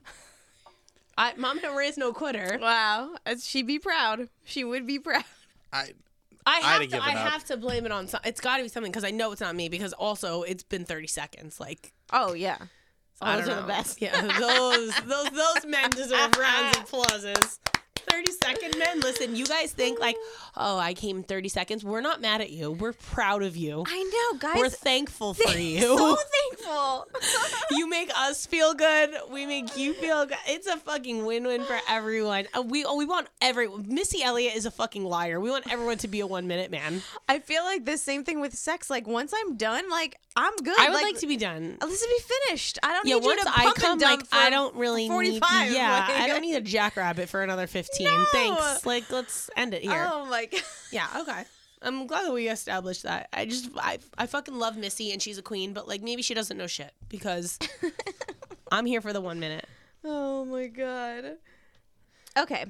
Mom never is no quitter. Wow. She'd be proud. She would be proud. I I'd have have to blame it on it's got to be something, because I know it's not me, because also it's been 30 seconds. Like, Oh, yeah. I Those don't are the know. best. Yeah, those men deserve rounds of applauses. 30-second men. Listen, you guys think like, oh, I came 30 seconds. We're not mad at you. We're proud of you. I know, guys. We're thankful for you. So thankful. You make us feel good. We make you feel good. It's a fucking win-win for everyone. We want everyone. Missy Elliott is a fucking liar. We want everyone to be a 1 minute man. I feel like the same thing with sex. Like, once I'm done, like, I'm good. I would like to be done. Let's be finished. I don't need Once you to I pump come, and dump like, for I don't really 45. need. Yeah, like, I don't need a jackrabbit for another 15. No. Thanks. Like, let's end it here. Oh my God. Yeah, okay. I'm glad that we established that. I fucking love Missy, and she's a queen, but like maybe she doesn't know shit, because I'm here for the 1 minute. Oh my God. Okay.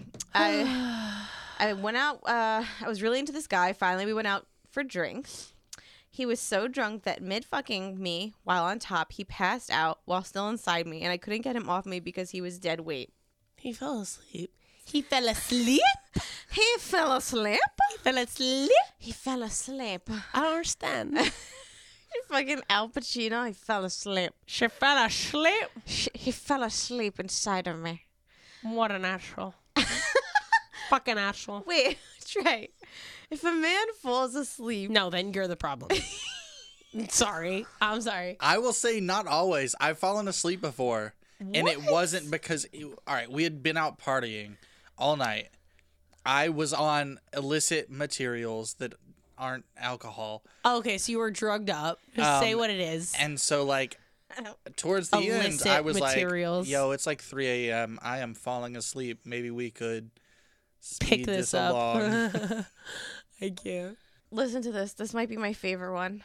I went out. I was really into this guy. Finally, we went out for drinks. He was so drunk that mid-fucking me, while on top, he passed out while still inside me, and I couldn't get him off me because he was dead weight. He fell asleep. He fell asleep? He fell asleep? He fell asleep? He fell asleep. I don't understand. Fucking Al Pacino, he fell asleep. She fell asleep? He fell asleep inside of me. What an asshole. Fucking asshole. Wait, Trey. If a man falls asleep... No, then you're the problem. Sorry. I'm sorry. I will say not always. I've fallen asleep before. And it wasn't because... all right, we had been out partying all night. I was on illicit materials that aren't alcohol. Okay, so you were drugged up. Just say what it is. And so, like, towards the end, Illicit I was materials. like, yo, it's like 3 a.m. I am falling asleep. Maybe we could Pick speed this this up. along. I can't. Listen to this. This might be my favorite one.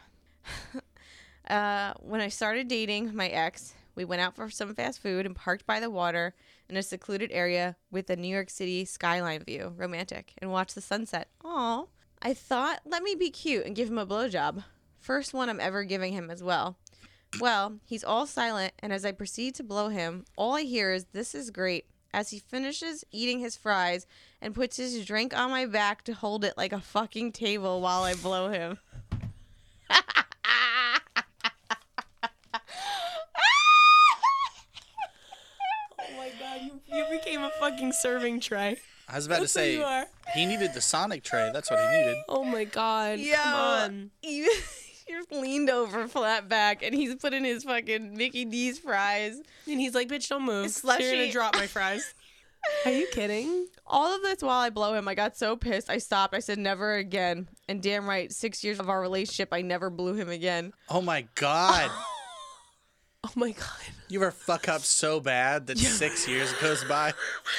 When I started dating my ex, we went out for some fast food and parked by the water in a secluded area with a New York City skyline view, romantic, and watched the sunset. Aw. I thought, let me be cute and give him a blowjob. First one I'm ever giving him as well. Well, he's all silent, and as I proceed to blow him, all I hear is, "This is great," as he finishes eating his fries and puts his drink on my back to hold it like a fucking table while I blow him. Oh my God, you became a fucking serving tray. I was about That's to what say, you are. he needed the Sonic tray. That's what he needed. Oh my God. Come on. You're leaned over flat back, and he's putting his fucking Mickey D's fries. And he's like, bitch, don't move. Slushy. You're going to drop my fries. Are you kidding? All of this while I blow him. I got so pissed. I stopped. I said, never again. And damn right, 6 years of our relationship, I never blew him again. Oh, my God. Oh my God. You ever fuck up so bad that 6 years goes by?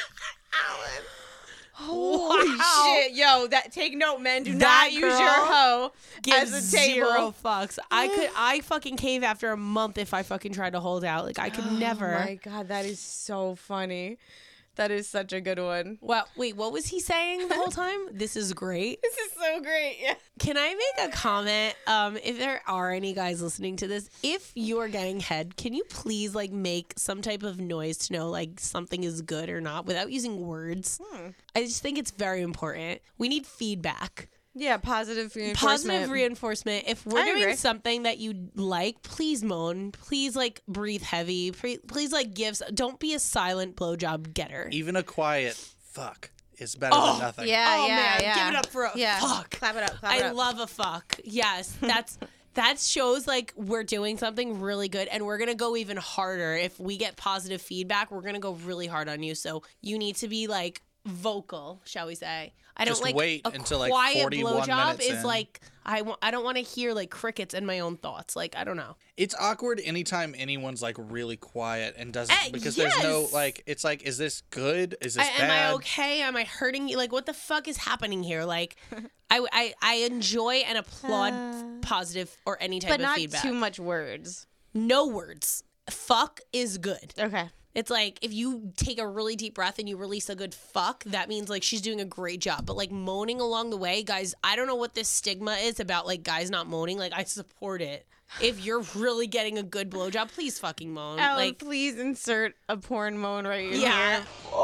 Holy shit. Yo, take note, men. Do That not use girl your hoe Gives as a table. zero fucks. I fucking cave after a month if I fucking tried to hold out. Like, I could never. Oh my God, that is so funny. That is such a good one. Well, wait, what was he saying the whole time? This is great. This is so great. Yeah. Can I make a comment? If there are any guys listening to this, if you are getting head, can you please like make some type of noise to know like something is good or not without using words? I just think it's very important. We need feedback. Yeah, positive reinforcement. Positive reinforcement. If we're I doing agree. something that you like, please moan. Please like breathe heavy. Please like don't be a silent blowjob getter. Even a quiet fuck is better than nothing. Yeah, Oh, yeah, man, yeah. give it up for a fuck. Clap it up, clap it I up. love a fuck. Yes, that shows like we're doing something really good, and we're gonna go even harder if we get positive feedback. We're gonna go really hard on you. So you need to be like vocal, shall we say. I don't Just like wait a until, like, quiet 41 blowjob minutes is in. like I don't want to hear like crickets in my own thoughts. Like I don't know. It's awkward anytime anyone's like really quiet and doesn't because there's no yes. like it's like is this good? Is this Am bad? I okay? Am I hurting you? Like what the fuck is happening here? Like I enjoy and applaud positive or any type But of not feedback. too much words. No words. Fuck is good. Okay. It's like if you take a really deep breath and you release a good fuck, that means like she's doing a great job. But like moaning along the way, guys, I don't know what this stigma is about like guys not moaning. Like I support it. If you're really getting a good blowjob, please fucking moan. Alan, like please insert a porn moan right here. yeah.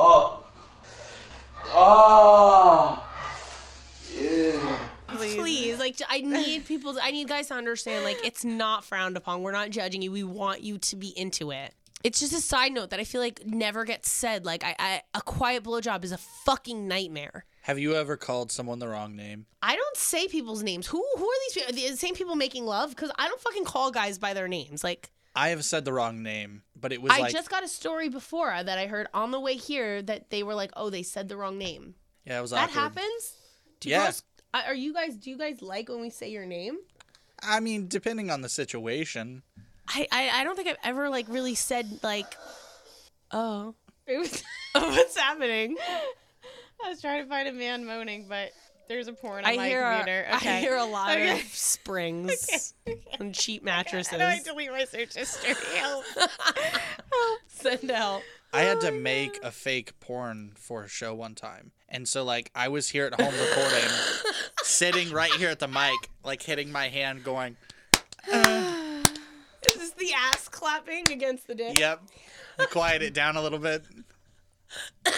Please, like I need guys to understand like it's not frowned upon. We're not judging you. We want you to be into it. It's just a side note that I feel like never gets said. Like a quiet blowjob is a fucking nightmare. Have you ever called someone the wrong name? I don't say people's names. Who are these people? The same people making love? Because I don't fucking call guys by their names. Like I have said the wrong name, but it was I like just got a story before that I heard on the way here that they were like, oh, they said the wrong name. yeah, it was That awkward. happens. Do Yeah. girls, do you guys like when we say your name? I mean, depending on the situation. I don't think I've ever like really said like, oh, what's happening? I was trying to find a man moaning, but there's a porn on I my hear computer. I Okay. hear a lot Okay. of springs and cheap mattresses. How do I delete my search history? Help. Send help. I had to make a fake porn for a show one time. And so like I was here at home recording, sitting right here at the mic, like hitting my hand going, Is this the ass clapping against the dick? yep. Quiet it down a little bit. I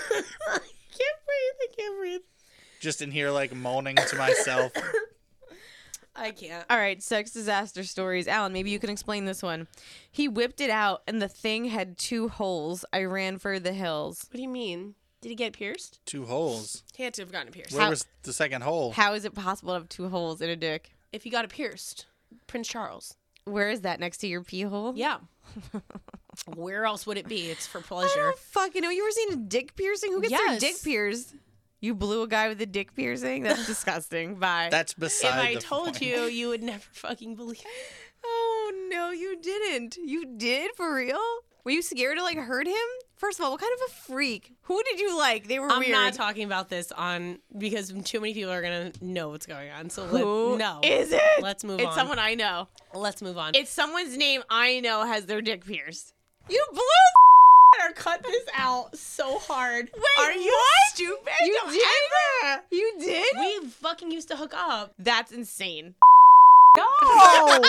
can't breathe. Just in here like moaning to myself. I can't. All right, sex disaster stories. Alan, maybe you can explain this one. He whipped it out, and the thing had 2 holes. I ran for the hills. What do you mean? Did he get pierced? 2 holes. He had to have gotten it pierced. Where was the second hole? How is it possible to have 2 holes in a dick? If he got it pierced, Prince Charles. Where is that? Next to your pee hole? Yeah. Where else would it be? It's for I pleasure. don't fucking know. You ever seen a dick piercing? Who gets their Yes. dick pierced? You blew a guy with a dick piercing? That's disgusting. Bye. That's If beside I the told point. you, you would never fucking believe it. Oh, no, you didn't. You did? For real? Were you scared to, like, hurt him? First of all, what kind of a freak? Who did you like? They were I'm weird. not talking about this on because too many people are gonna know what's going on. So Who no, is it? Let's move It's on. someone I know. Let's move on. It's someone's name I know has their dick pierced. You blew better cut this out so hard. Wait, Are you what? stupid? You Don't did? ever. You did? We fucking used to hook up. That's insane. No.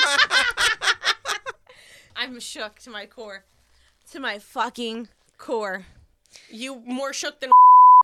I'm shook to my core. To my fucking core. You more shook than.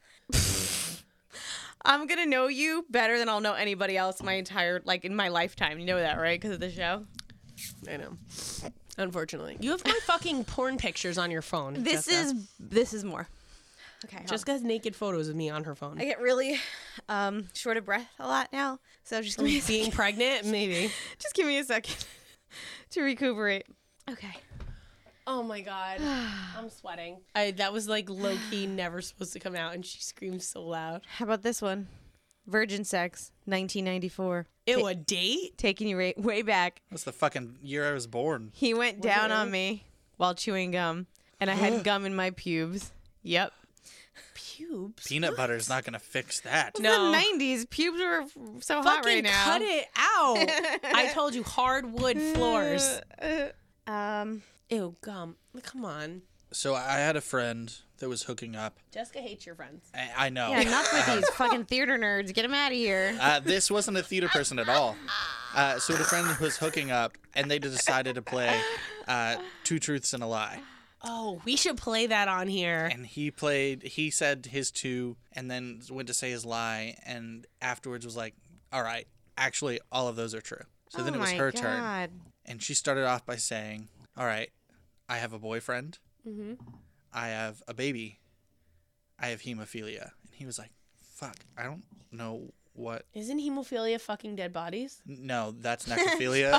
I'm gonna know you better than I'll know anybody else my entire, like, in my lifetime. You know that, right? Because of the show. I know. Unfortunately, you have my fucking porn pictures on your phone. This is more. Okay. Jessica has naked photos of me on her phone. I get really short of breath a lot now, so just give me a Being second. pregnant, maybe. Just give me a second to recuperate. Okay. Oh my god, I'm sweating. That was like low key, never supposed to come out, and she screams so loud. How about this one? Virgin sex, 1994. Ew, a date? Taking you way back. That's the fucking year I was born. He went down on me while chewing gum, and I had gum in my pubes. Yep. Pubes? Peanut butter's not gonna fix that. No. The 90s. Pubes were so hot Fucking right now. cut it out. I told you, hardwood floors. Ew, gum. Come on. So I had a friend that was hooking up. Jessica hates your friends. I know. Yeah, enough with these fucking theater nerds. Get them out of here. This wasn't a theater person at all. So the friend was hooking up, and they decided to play 2 Truths and a Lie. Oh, we should play that on here. And he said his 2, and then went to say his lie, and afterwards was like, all right, actually, all of those are true. So then it was her turn. And she started off by saying, all right, I have a boyfriend. Mm-hmm. I have a baby. I have hemophilia. And he was like, fuck, I don't know what. Isn't hemophilia fucking dead bodies? No, that's necrophilia.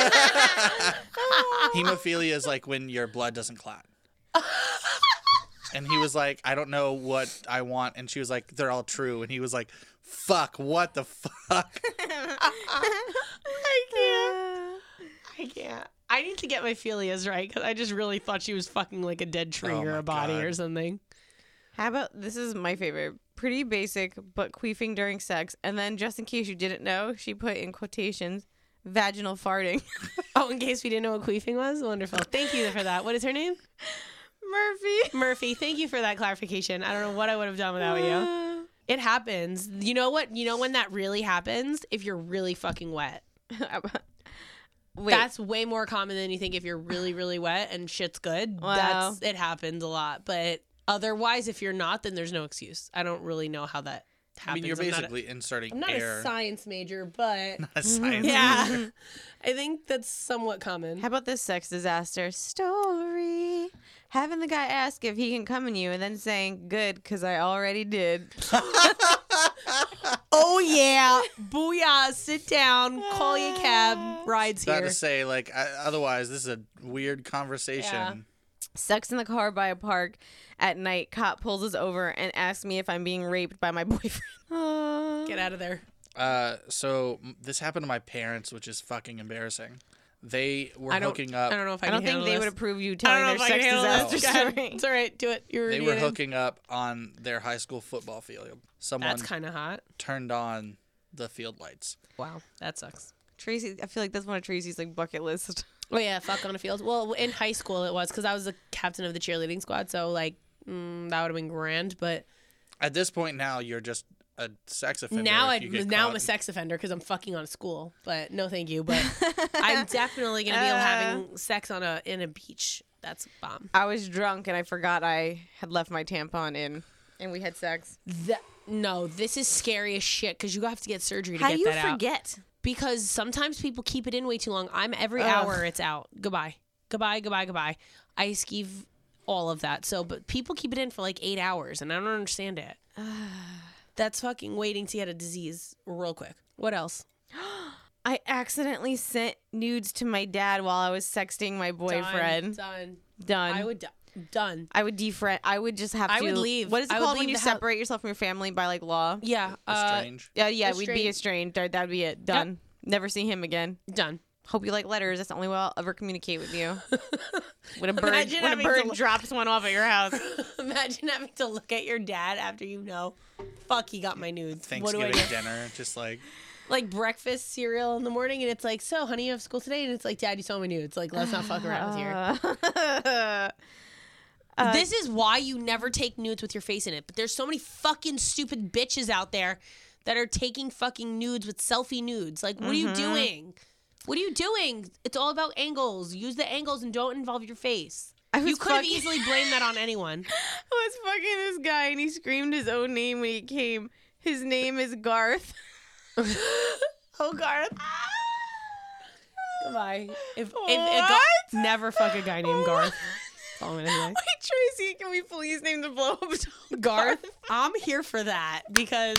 Hemophilia is like when your blood doesn't clot. And he was like, I don't know what I want. And she was like, they're all true. And he was like, fuck, what the fuck? I can't. I need to get my Philias right because I just really thought she was fucking like a dead tree or my a body God. or something. How about, this is my favorite, pretty basic, but queefing during sex. And then, just in case you didn't know, she put in quotations, vaginal farting. Oh, in case we didn't know what queefing was? Wonderful. Thank you for that. What is her name? Murphy. Murphy. Thank you for that clarification. I don't know what I would have done without you. It happens. You know what? You know when that really happens? If you're really fucking wet. Wait, That's way more common than you think if you're really, really wet and shit's good. Wow. It happens a lot. But otherwise, if you're not, then there's no excuse. I don't really know how that happens. I mean, you're I'm not basically inserting I'm not air. a science major, but Not a science. yeah, I think that's somewhat common. how about this sex disaster story? Having the guy ask if he can come in you and then saying, good, because I already did. Oh yeah, booyah! Sit down, call your cab, rides About here. to say, like, otherwise, this is a weird conversation. Yeah. Sex in the car by a park at night. Cop pulls us over and asks me if I'm being raped by my boyfriend. Get out of there. So this happened to my parents, which is fucking embarrassing. They were I don't hooking up. I don't know if I, I don't can think handle they this. would approve you I telling don't know their if I sex can handle disaster this. Go ahead. story. It's all right. Do it. You're They doing were it. hooking up on their high school football field. Someone That's kind of hot. turned on the field lights. Wow, that sucks. Tracy, I feel like that's one of Tracy's like bucket list. Oh yeah, fuck on a field. Well, in high school it was because I was the captain of the cheerleading squad, so like that would have been grand. But At this point now, you're just a sex offender. now if you get I'm caught. a sex offender because I'm fucking on a school. But no, thank you. But I'm definitely gonna be having sex in a beach. That's a bomb. I was drunk and I forgot I had left my tampon in, and we had sex. No, this is scary as shit because you have to get surgery to How get do you that out. forget? Because sometimes people keep it in way too long. I'm every Ugh. hour it's out. Goodbye. I skeeve all of that. So, but people keep it in for like 8 hours, and I don't understand it. That's fucking waiting to get a disease real quick. What else? I accidentally sent nudes to my dad while I was sexting my boyfriend. Done. I would done. I would defriend. I would just have to. I would leave. What is it I would called when leave you the house. separate yourself from your family by like law? Yeah. Estranged. Yeah, we'd be Estranged. estranged. That'd be it. Done. Never see him again. Done. Hope you like letters. That's the only way I'll ever communicate with you. When a bird, Imagine when a having bird to look- drops one off at your house. Imagine having to look at your dad after you know, fuck, he got my nudes. What do I Thanksgiving do? dinner, just like Like breakfast cereal in the morning, and it's like, so, honey, you have school today? And it's like, Dad, you saw my nudes. Like, let's not fuck around here. This is why you never take nudes with your face in it. But there's so many fucking stupid bitches out there that are taking fucking nudes with selfie nudes. Like, what are you doing? What are you doing? It's all about angles. Use the angles and don't involve your face. You could have easily blamed that on anyone. I was fucking this guy and he screamed his own name when he came. His name is Garth. Oh, Garth. Goodbye. What? Never fuck a guy named Garth. That's all I'm gonna say. Wait, Tracy, can we please name the blow up doll Garth, I'm here for that because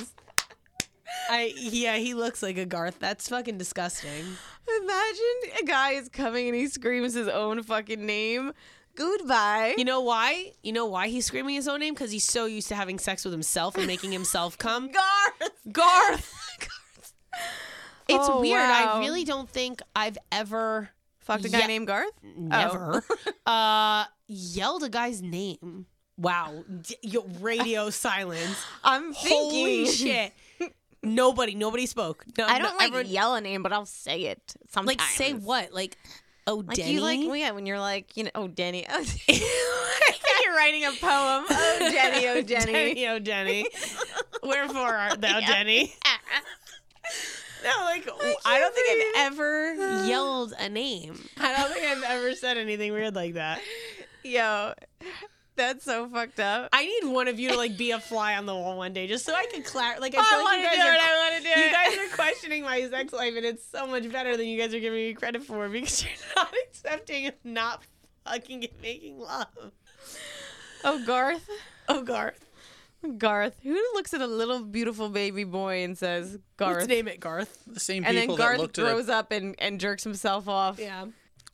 he looks like a Garth. That's fucking disgusting. Imagine a guy is coming and he screams his own fucking name. Goodbye. You know why? You know why he's screaming his own name? Because he's so used to having sex with himself and making himself come. Garth. It's Oh, weird. wow. I really don't think I've ever Fucked a guy named Garth? never yelled a guy's name. Wow. Radio silence. I'm thinking. Holy shit. Nobody spoke. No, I don't like everyone- yell a name, but I'll say it sometimes. like say what? Like, oh, Like Denny? you like, well, yeah, when you're like, you know, oh, Denny. Oh, you're writing a poem. Oh, Jenny, oh, Jenny. Denny, oh, Denny. Wherefore art thou, Denny? No, like, I don't think I've ever yelled a name. I don't think I've ever said anything weird like that. Yo, that's so fucked up. I need one of you to like be a fly on the wall one day, just so I can clarify. Like, I I feel like want you to guys do are. it. I want to do You it. guys are questioning my sex life, and it's so much better than you guys are giving me credit for because you're not accepting of not fucking making love. Oh, Garth. Oh, Garth. Garth. Who looks at a little beautiful baby boy and says Garth? Let's name it Garth. the same And then people that Garth looked at grows up and jerks himself off. Yeah.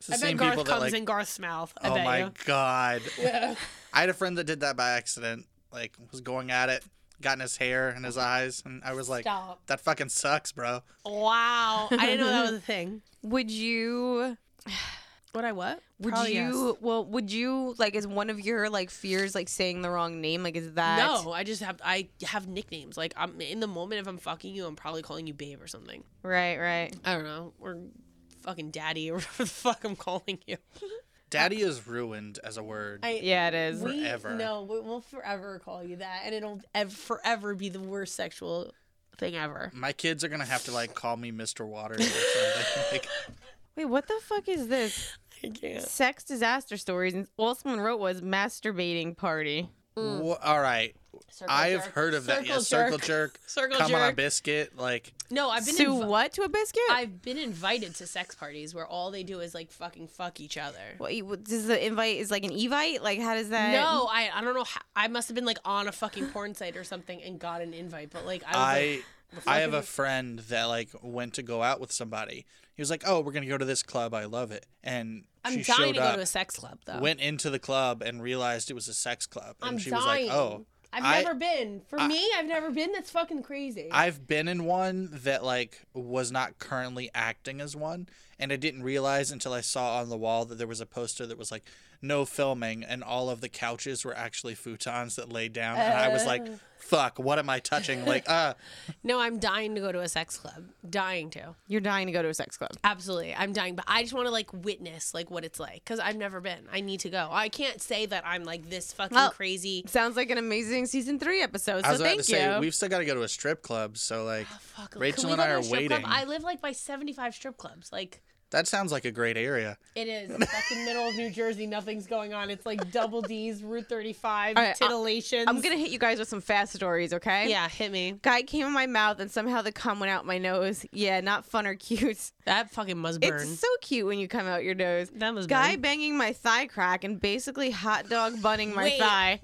It's the I bet same Garth people that comes like. in Garth's mouth. I Oh bet my you. god! Yeah. I had a friend that did that by accident. Like, was going at it, got in his hair and his eyes, and I was like, Stop. "That fucking sucks, bro." Wow. I didn't know that was a thing. Would you? Would I what? Would Probably you? yes. Well, would you like? Is one of your like fears like saying the wrong name? Like, is that? No, I have nicknames. Like I'm in the moment if I'm fucking you, I'm probably calling you babe or something. Right. Right. I don't know. Or fucking daddy or whatever the fuck I'm calling you. Daddy is ruined as a word. Yeah, it is. Forever. No, we'll forever call you that, and it'll forever be the worst sexual thing ever. My kids are gonna have to like call me Mr. Waters or something. Like, Wait, what the fuck is this? I can't. Sex disaster stories, and all someone wrote was masturbating party. all right, I have heard of that. Yeah, circle jerk, Circle come on a jerk. biscuit. Like, No, I've been To what? To a biscuit? I've been invited to sex parties where all they do is like fucking fuck each other. What, does the invite is like an evite? Like, how does that? No, I don't know. I must have been like on a fucking porn site or something and got an invite. But like I was I have a friend that like went to go out with somebody. He was like, "Oh, we're gonna go to this club. I love it." And I'm she dying showed to go up, to a sex club though. went into the club, and realized it was a sex club. And I'm she dying. was like, "Oh, I've I- never been. For me, I've never been. That's fucking crazy. I've been in one that like was not currently acting as one, and I didn't realize until I saw on the wall that there was a poster that was like no filming, and all of the couches were actually futons that laid down, and I was like, fuck, what am I touching? Like, No, I'm dying to go to a sex club. Dying to. You're dying to go to a sex club. Absolutely. I'm dying, but I just want to like witness like what it's like cuz I've never been. I need to go. I can't say that I'm like this fucking Well, crazy. Sounds like an amazing season 3 episode. I So was about thank to say you. we've still got to go to a strip club, so like Fuck, Rachel can we and go I to a are strip club? waiting. I live like by 75 strip clubs. Like That sounds like a great area. it is fucking middle of New Jersey. Nothing's going on. It's like Double D's, Route 35, All right, titillations. I'm gonna hit you guys with some fast stories, okay? Yeah, hit me. Guy came in my mouth and somehow the cum went out my nose. Yeah, not fun or cute. That fucking must burn. It's so cute when you come out your nose. That was Guy burn. banging my thigh crack and basically hot dog bunning my Wait, thigh.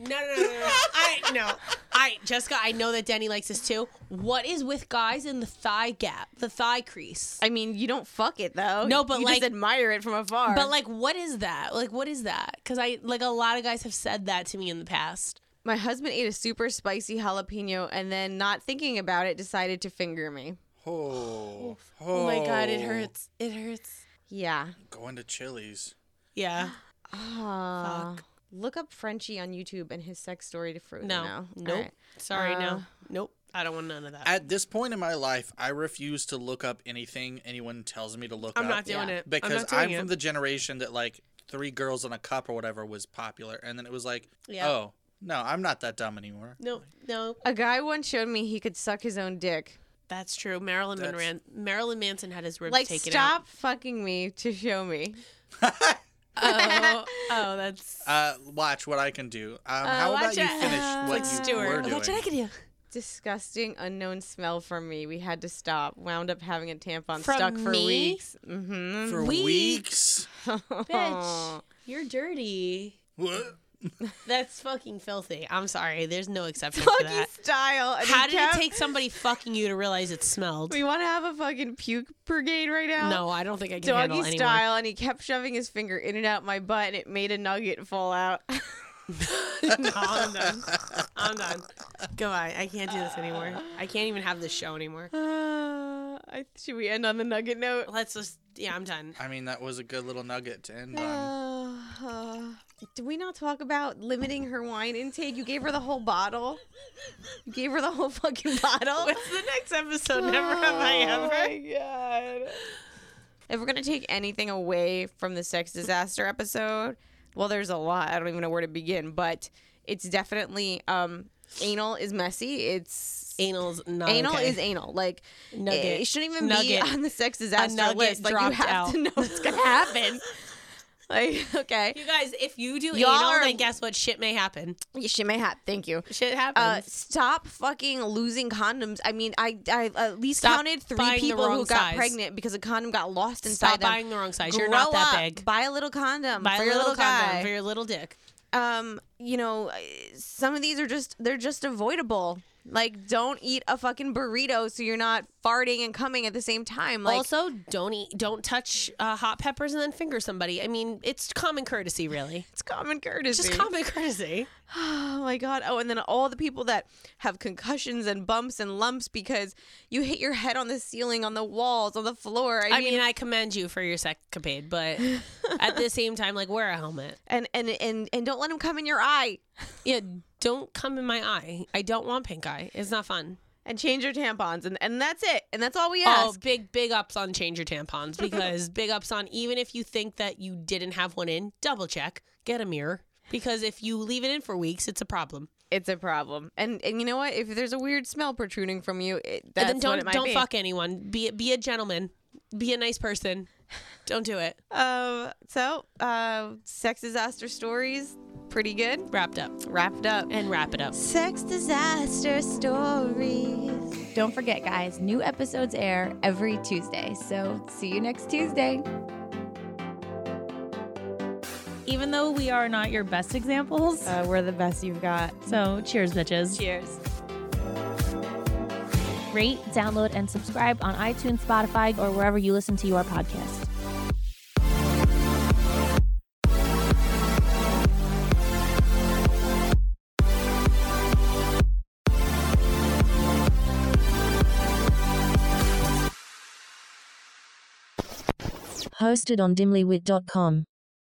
No. Jessica, I know that Denny likes this too. What is with guys in the thigh gap, the thigh crease? I mean, you don't fuck it though. No, but you like- just admire it from afar. But like, what is that? Like, what is that? Because I like a lot of guys have said that to me in the past. my husband ate a super spicy jalapeno and then, not thinking about it, decided to finger me. Oh, Oh my god, it hurts. It hurts. Yeah. Going to Chili's. Yeah. Fuck. Look up Frenchie on YouTube and his sex story to fruit. No. Nope. All right. Sorry. No. Nope. I don't want none of that. At this point in my life, I refuse to look up anything anyone tells me to look up. I'm not doing it. Because I'm, I'm from the generation that like 3 girls in a cup or whatever was popular, and then it was like, Yeah. oh no, I'm not that dumb anymore. No. A guy once showed me he could suck his own dick. That's true. Marilyn Manson had his ribs Like, taken stop out. fucking me to show me. Oh, that's. Watch what I can do. How about you finish what like you Stuart. were doing? Watch what I can do. Disgusting unknown smell from me. We had to stop. Wound up having a tampon From stuck for me? weeks. Mm-hmm. For weeks? Bitch, you're dirty. What? That's fucking filthy. I'm sorry. There's no exception for Doggy that. style. And How he did kept- it take somebody fucking you to realize it smelled? We want to have a fucking puke brigade right now. No, I don't think I can handle Doggy anymore. style, and he kept shoving his finger in and out my butt, and it made a nugget fall out. No, I'm done. I'm done. Goodbye. I can't do this anymore. I can't even have this show anymore. Should we end on the nugget note? Let's just. Yeah, I'm done. I mean, that was a good little nugget to end on. Did we not talk about limiting her wine intake? You gave her the whole bottle. You gave her the whole fucking bottle. What's the next episode? Never have I ever. Oh my god. If we're gonna take anything away from the sex disaster episode, well, there's a lot. I don't even know where to begin, but it's definitely anal is messy. It's Anal's not anal okay. is anal. Like Nugget. it shouldn't even Nugget. be on the sex disaster nugget list. Like you dropped have out. to know what's gonna happen. Like, okay. You guys, if you do Y'all anal, are- then guess what? Shit may happen. Yeah, shit may happen. Thank you. Shit happens. Stop fucking losing condoms. I mean, I at least Stop counted 3 buying the people who wrong got size. pregnant because a condom got lost inside Stop them. buying the wrong size. You're Grow not that up. big. Buy a little condom Buy for a your little little condom guy. for your little dick. You know, some of these are just avoidable. Like, don't eat a fucking burrito so you're not farting and coming at the same time. Like, also, don't touch hot peppers and then finger somebody. I mean, it's common courtesy, really. it's common courtesy. Just common courtesy. Oh my God. Oh, and then all the people that have concussions and bumps and lumps because you hit your head on the ceiling, on the walls, on the floor. I mean, I commend you for your sexcapade, but at the same time, like, wear a helmet. And don't let them come in your eye. Yeah, don't come in my eye. I don't want pink eye. It's not fun. And change your tampons. And that's it. And that's all we ask. Oh, big ups on change your tampons, because big ups on, even if you think that you didn't have one in, double check, get a mirror. Because if you leave it in for weeks, it's a problem. It's a problem. And you know what? If there's a weird smell protruding from you, that's and then what it might don't be. fuck anyone. Be a gentleman. Be a nice person. Don't do it. Sex disaster stories, pretty good. Wrapped up. Wrapped up. And wrap it up. Sex disaster stories. Don't forget, guys, new episodes air every Tuesday. So see you next Tuesday. Even though we are not your best examples, We're the best you've got. so cheers, bitches. Cheers. Rate, download, and subscribe on iTunes, Spotify, or wherever you listen to your podcast. Hosted on dimlywit.com.